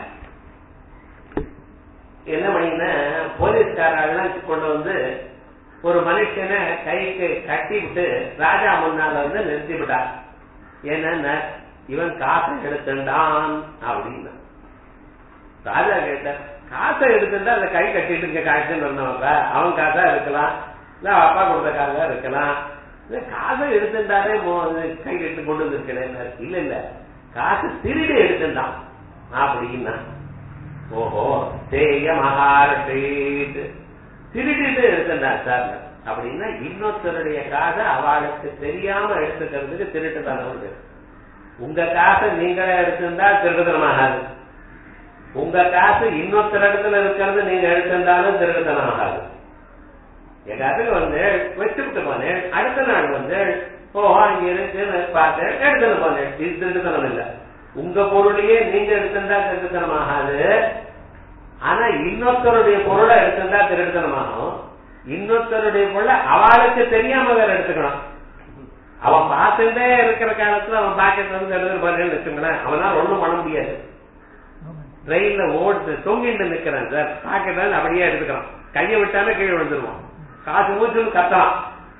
என்ன பண்ணினா போலீஸ்காரெல்லாம் கொண்டு வந்து ஒரு மனுஷனை கைக்கு கட்டி விட்டு ராஜா முன்னால வந்து நிறுத்தி விட்டார். ஏன்னா இவன் காசை எடுத்துட்டான் அப்படின்னு. ராஜா கேட்ட காசை எடுத்துட்டா அந்த கை கட்டிட்டு இருக்க காய்ச்சல் வந்தவங்க அவன் காசா இருக்கலாம், இல்ல அப்பா கொடுத்த காசா இருக்கலாம். காசை எடுத்துட்டாரே கை கட்டி கொண்டு வந்துருக்கேன். இல்ல இல்ல காசு திருடி எடுத்துட்டான் அப்படின்னா. ஓஹோ தேய மகாரீட் திருடிட்டு எடுத்துட்டான் சார் அப்படின்னா இன்னொருத்தருடைய காசை அவளுக்கு தெரியாம எடுத்துக்கிறதுக்கு திருட்டு தானே. உங்க காசை நீங்களே எடுத்திருந்தா திருடுதனமாகாது. உங்க காசு இன்னொருத்தர் இடத்துல இருக்கிறது நீங்க எடுத்திருந்தாலும் திருடுதனமாகாது. எங்காவது வந்து வச்சுட்டு போனேன், அடுத்த நாள் வந்து ஓஹோ இங்க இருக்கு பார்த்தேன் எடுத்துன்னு போனேன். இது திருடுதனம் இல்ல. உங்க பொருளையே நீங்க எடுத்திருந்தா திருடுதனமாகாது. ஆனா இன்னொருத்தருடைய பொருளை எடுத்திருந்தா திருடுதனமாகும். இன்னொருத்தருடைய பொருளை அவளுக்கு தெரியாம வேற எடுத்துக்கணும். அவன் பார்த்துட்டே இருக்கிற காலத்துல அவன் பாக்கெட்ல இருந்து எடுத்து போறேன்னு வச்சுங்களேன், அவனால ஒண்ணும் பண்ண முடியாது. ட்ரெயின்ல ஓடுது தொங்கிட்டு நிக்கிறேன் சார், பாக்கெட் அப்படியே எடுத்துக்கிறோம், கையை விட்டாலே கீழே விழுந்துருவோம், காசு மூச்சுன்னு கத்தலாம்.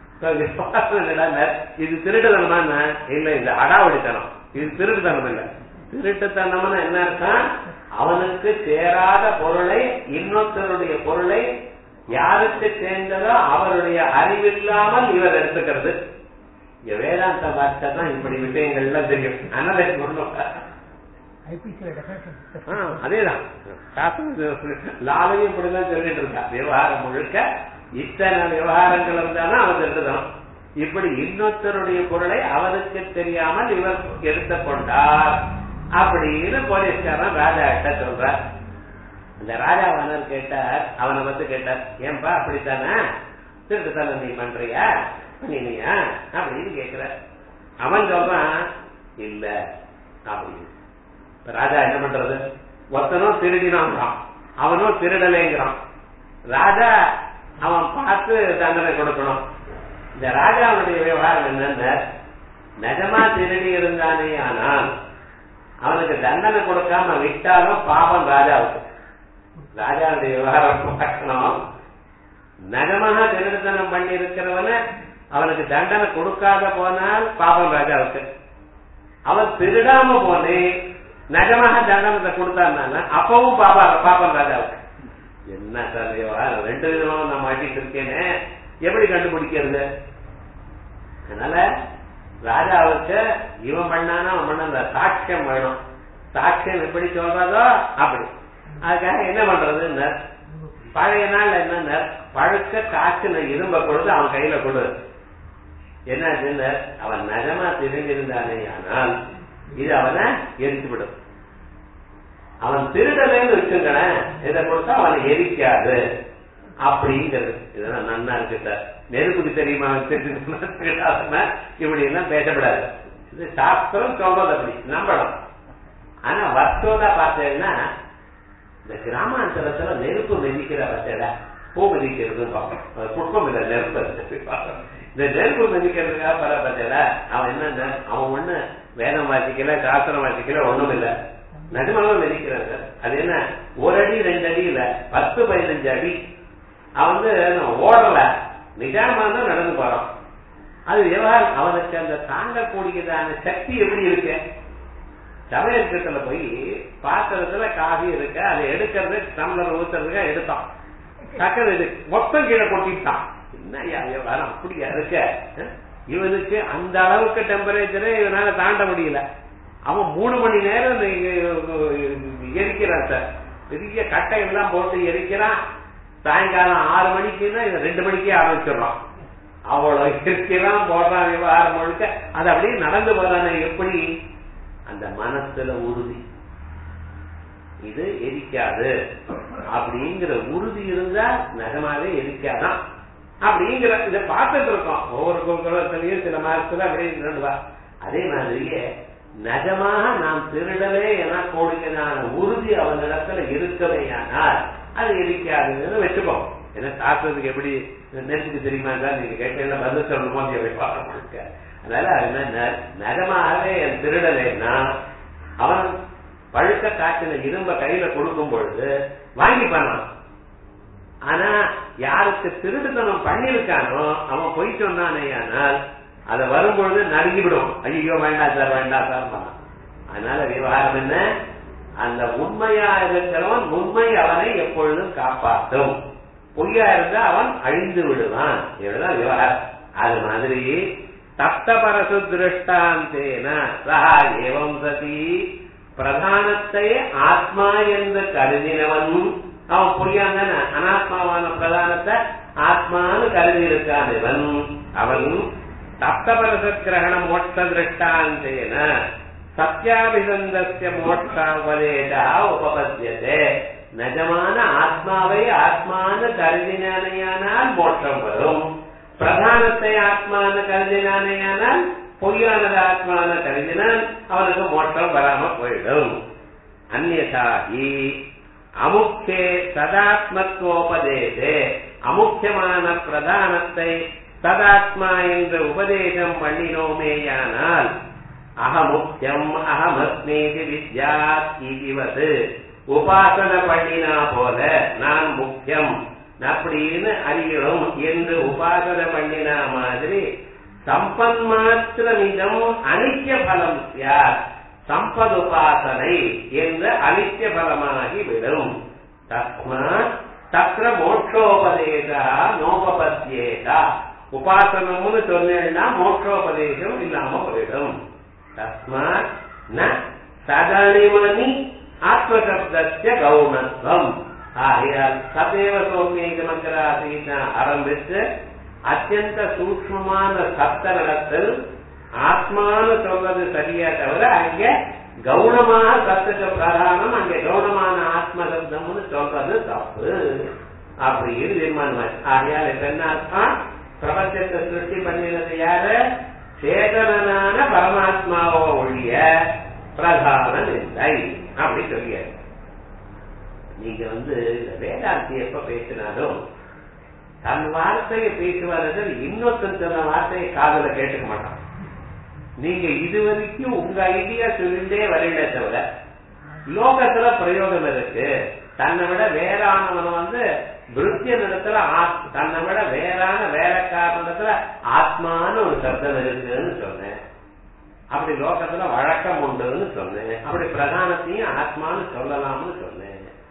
இது திருட்டுத்தனமா இல்ல, இது அடாவடித்தனம், இது திருட்டுத்தனம் இல்ல. திருட்டுத்தனம்னு என்ன அர்த்தம்? அவனுக்கு சேராத பொருளை, இன்னொருத்தருடைய பொருளை யாருக்கு சேர்ந்ததோ அவருடைய அறிவில்லாமல் இவர் எடுத்துக்கிறது. வேதாந்த வார்த்தை தான் இப்படி விஷயங்கள்லாம் தெரியும். அனலைஸ் பண்ணும். அதேதான் லாலையும் இப்படிதான் சொல்லிட்டு இருக்கா. விவகாரம் முழுக்க இத்தனை விவகாரங்கள் இருந்தாலும் அவன் எழுதணும். இப்படி இன்னொருத்தருடைய பொருளை அவனுக்கு தெரியாமல் இவர் எடுத்துக்கொண்டார் அப்படின்னு போலீஸ்காரன் ராஜா கிட்ட சொல்றார். இந்த ராஜாவானர் கேட்டார், அவனை வந்து கேட்டார், ஏன்பா அப்படித்தானே திருட்டுத்தானே நீ பண்றியா பண்ணினியா அப்படின்னு கேட்கிற. அவன் சொல்றான் இல்ல அப்படின்னு. ராஜா என்ன பண்றது? ஒருத்தனும் திருடினான், அவனும் திருடலைங்கிறான். ராஜா அவன் பார்த்து தண்டனை கொடுக்கணும். இந்த ராஜாவுடைய விவகாரம் என்னன்னு, நிஜமா திருடி இருந்தானே ஆனால் அவனுக்கு தண்டனை கொடுக்காம விட்டாலும் பாபம் ராஜாவுக்கு. ராஜாவுடைய விவகாரம் பார்க்கணும். நிஜமாக திருடுத்தனம் பண்ணி இருக்கிறவன அவனுக்கு தண்டனை கொடுக்காத போனால் பாபம் ராஜாவுக்கு. அவன் திருடாம போனே நிஜமாக தண்டனத்தை கொடுத்தாருனால அப்பவும் பாபா பாபம் ராஜாவுக்கு. என்ன சார் விவகாரம், ரெண்டு விதமாக நான் மாட்டிட்டு இருக்கேன்னு எப்படி கண்டுபிடிக்கிறது? அதனால ராஜாவுக்கு இவன் பண்ணானா அவன் பண்ண சாட்சியம் வேணும். சாட்சியம் எப்படி சொல்றதோ அப்படி. அதுக்காக என்ன பண்றது? பழைய நாள் என்ன, பழுக்க காய்ச்சின இரும்ப கொடுத்து அவன் கையில கொடு. என்ன அவன் நகமா திரும்பியிருந்தானே ஆனால் இது அவனை எரித்து விடும். அவன் திருடலைன்னு வச்சுங்களேன், இதை கொடுத்தா அவனை எரிக்காது அப்படிங்கிறது. இதெல்லாம் நன்னா இருக்கு சார். நெருப்புக்கு தெரியுமா இப்படி எல்லாம் பேசப்படாது. இது சாஸ்திரம் சொல்றது அப்படி நம்பணும். ஆனா வர்த்தோதா பார்த்தேன்னா இந்த கிராமாந்தரத்துல நெருப்பு மிதிக்கிற வச்சட பூ மிதிக்கிறதுன்னு பார்ப்போம். புஷ்பம் இல்ல, நெருப்பு. இந்த நெருப்பு மிதிக்கிறதுக்காக பர பச்சட அவன் என்ன, அவன் ஒண்ணு வேதம் வாசிக்கல, சாஸ்திரம் வாசிக்கல, ஒண்ணும் இல்ல, நடுமளவு மிதிக்கிறாங்க. அது என்ன ஒரு அடி ரெண்டு அடி இல்ல, பத்து பதினஞ்சு அடி. அவன் வந்து ஓடல, நிஜாமா தான் நடந்து போறான். அது விவகாரம் அவனுக்கு அந்த தாங்கக்கூடியதான சக்தி எப்படி இருக்கு? சமையல் போய் பாத்திரத்துல காஃபி இருக்க, அதை எடுக்கிறது டம்ளர் ஊத்துறதுக்கா எடுத்தான், டக்குனு இது மொத்தம் கீழே கொட்டிட்டான். என்ன விவகாரம் அப்படியா இருக்க? இவனுக்கு அந்த அளவுக்கு டெம்பரேச்சரே இவனால தாண்ட முடியல. அவன் மூணு மணி நேரம் எரிக்கிறான் சார். பெரிய கட்டை எல்லாம் போட்டு எரிக்கிறான். சாயங்காலம் ஆறு மணிக்குன்னா இவன் ரெண்டு மணிக்கே ஆரம்பிச்சிடறான். அவ்வளவு எரிக்கிறான், போடுறான், விவகாரம் முழுக்க. அது அப்படியே நடந்து போறானே. எப்படி? அந்த மனசுல உறுதி, இது எரிக்காது அப்படிங்கிற உறுதி இருந்தா நகமாவே எரிக்காதான் அப்படிங்கிற இதை பார்த்துட்டு இருக்கோம். ஒவ்வொரு குலத்திலையும் சில மாசத்துல அப்படியே. அதே மாதிரியே நஜமாக நாம் திருடவே என கூடியதான உறுதி அவனிடத்துல இருக்கவேயானால் அது எரிக்காதுன்னு வச்சுப்போம். ஏன்னா சாஸ்திரத்துக்கு எப்படி நெருப்புக்கு தெரியுமா தான் நீங்க கேட்டீங்கன்னா பதில் சொல்லணுமோ பார்க்க. அதனால என்ன, நஜமாகவே என் திருடலைன்னா அவன் பழுக்க காய்ச்சின இரும்ப கையில கொடுக்கும் பொழுது வாங்கி பண்ணான். ஆனா யாருக்கு திருடுத்தனம் பண்ணிருக்கானோ அவன் பொய் சொன்னானே ஆனால் அதை வரும்பொழுது நடுங்கிவிடும். ஐயோ வேண்டாம் சார், வேண்டாம் சார் பண்ணான். அதனால விவகாரம் என்ன, அந்த உண்மையா இருக்கிறவன் உண்மை அவனை எப்பொழுதும் காப்பாற்றும். பொய்யா இருந்தா அவன் அழிந்து விடுவான். இவ்வளவுதான் விவகாரம். அது மாதிரி தப்தபரசு திருஷ்டாந்தேன சஹா ஏவம் சதி பிரதானத்தை ஆத்மா என்று கருதினவன் அவன் பொய்யான் தானே. அனாத்மாவான பிரதானத்தை ஆத்மான்னு கருதி இருக்கான் இவன். அவன் தப்தபரச கிரகண மோட்ச திருஷ்டாந்தேன சத்யாபிசந்தஸ்ய மோட்சோபதேசா உபபத்தியதே. நிஜமான ஆத்மாவை ஆத்மான்னு கருதினானையானால் மோட்சம் வரும். பிரதானத்தை ஆத்மான கருதினானையானால் பொய்யானது ஆத்மான கருதினால் அவனுக்கு மோட்சம் வராம போயிடும். அந்நியதாகி அமுக்கிய சதாத்மத்வோபதேசே அமுக்கியமான பிரதானத்தை சதாத்மா என்று உபதேசம் பண்ணினோமேயானால் அகமுக்கியம் அகமஸ்மேதி வித்யாத் இதுவது உபாசனை பண்ணினா போல நான் முக்கியம் அப்படின்னு அறிகிறோம் என்று உபாசனை பண்ணினா மாதிரி சம்பன் மாத்திரமிதம் அனித்ய பலம் யார் சம்பதுபாசனை என்ற அனித்ய பலமாகி விடும். தஸ்மாத் தத்ர மோட்சோபதேசா நோபபத்யேதா. உபாசனம்னு சொன்னா மோட்சோபதேசம் இல்லாம போயிடும். தஸ்மாத் ந சதனிமணி ஆத்மசப்தஸ்ய கௌணத்வம். ஆகையால் சதேவ சௌமியமக்கராசீன ஆரம்பித்து அத்தியந்த சூக்ஷ்மமான சப்த நடத்தல் ஆத்மானு சொல்றது சரியா தவிர அங்க கவுனமான சத்துக்கு பிரதானம் அங்க கவுனமான ஆத்ம சப்தம்னு சொல்றது தப்பு அப்படின்னு தீர்மானம். ஆகையால் என்ன அர்த்தம்? பிரபஞ்சத்தை சிருஷ்டி பண்ணினது யாரு? சேதனான பரமாத்மாவோ ஒழிய பிரதானம் இல்லை அப்படி சொல்லியாரு. நீங்க வந்து வேதாந்தி எப்ப பேசினாலும் தன் வார்த்தையை பேசுவார்கள், இன்னொருத்தன் சொன்ன வார்த்தையை காதல கேட்டுக்க மாட்டான். நீங்க இதுவரைக்கும் உங்க ஐடியா சொல்லிட்டே வரல தவிர லோகத்துல பிரயோகம் இருக்கு. தன்னை விட வேறானவன் வந்து விருத்திய இடத்துல தன்னை விட வேறான வேலைக்காரத்துல ஆத்மான்னு ஒரு சப்தம் இருக்குன்னு சொன்னேன். அப்படி லோகத்துல வழக்கம் உண்டுன்னு சொன்னேன். அப்படி பிரதானத்தையும் ஆத்மான்னு சொல்லலாம்னு சொன்னேன்.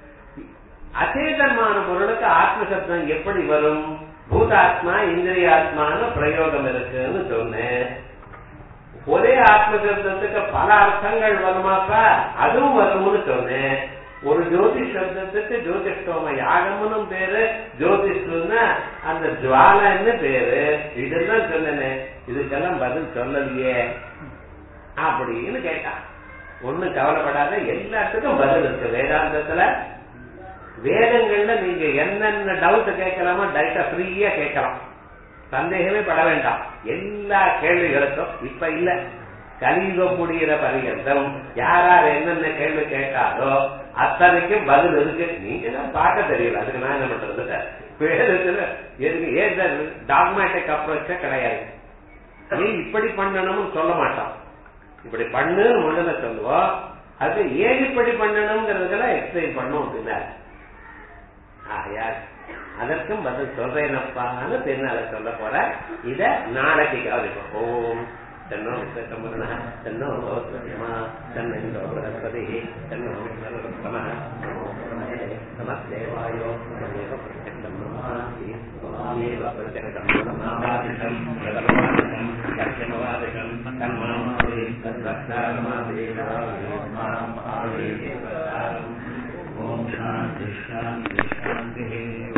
அச்சேதமான பொருளுக்கு ஆத்ம சப்தம் எப்படி வரும்? பூதாத்மா இந்திரியாத்மான்னு பிரயோகம் இருக்குன்னு சொன்னேன். ஒரே ஆத்ம சப்தத்துக்கு பல அர்த்தங்கள் வருமாப்பா? அதுவும் வரும்னு சொன்னேன். ஒரு ஜோதிஷ் சப்தத்துக்கு ஜோதிஷ்டோம யாகம்னு பேரு, ஜோதிஷ்னா அந்த ஜுவாலன்னு பேரு. இதெல்லாம் சொன்னேன். இதுக்கெல்லாம் பதில் சொல்லலையே அப்படின்னு கேட்டான். ஒண்ணு கவலைப்படாத, எல்லாத்துக்கும் பதில் இருக்கு வேதாந்தத்துல. வேதங்கள்ல நீங்க என்னென்ன டவுட் கேட்கலாமோ டைரக்டா ஃப்ரீயா கேட்கலாம், சந்தேகமே பட வேண்டாம். எல்லா கேள்விகளுக்கும் இப்ப இல்ல, கலியுக முடிகிற பரியந்தம் யாரார் என்னென்ன கேள்வி கேட்டாலோ அத்தனைக்கும் பதில் இருக்கு. நீங்க தான் பார்க்க தெரியல, அதுக்கு நான் என்ன பண்றது? வேதத்துல எதுக்கு ஏன் டாக்மேட்டிக் அப்ரோச்சே கிடையாது. நீ இப்படி பண்ணணும்னு சொல்ல மாட்டான். இப்படி பண்ணு முதல்ல சொல்லுவோம், அது ஏன் இப்படி பண்ணணும்ங்கிறதுக்கெல்லாம் எக்ஸ்பிளைன் பண்ணும் அப்படின்னா அதற்கும் பதில் சொல்றேனப்பான்னு பின்னால சொல்ல போற. இத நாளைக்கு கவனிப்போம். ஓம் தன்னோ விசேஷமுரண தன்னோ சௌரியமா தன்னோ பிரஸ்பதி தன்னோ சர்வசம நமஸ்தேவாயோ தமேவ பிரத்யக்ஷம் பிரம்மாஸ்மி தமேவ பிரத்யக்ஷம் பிரம்மாவாதிஷம் பிரதமவாதிஷம் லட்சமவாதிஷம் தன்மாமாவே தத்வக்தாரமாவே மாம் ஆவே தேவதாரம். ஓம் சாந்தி சாந்தி சாந்தி.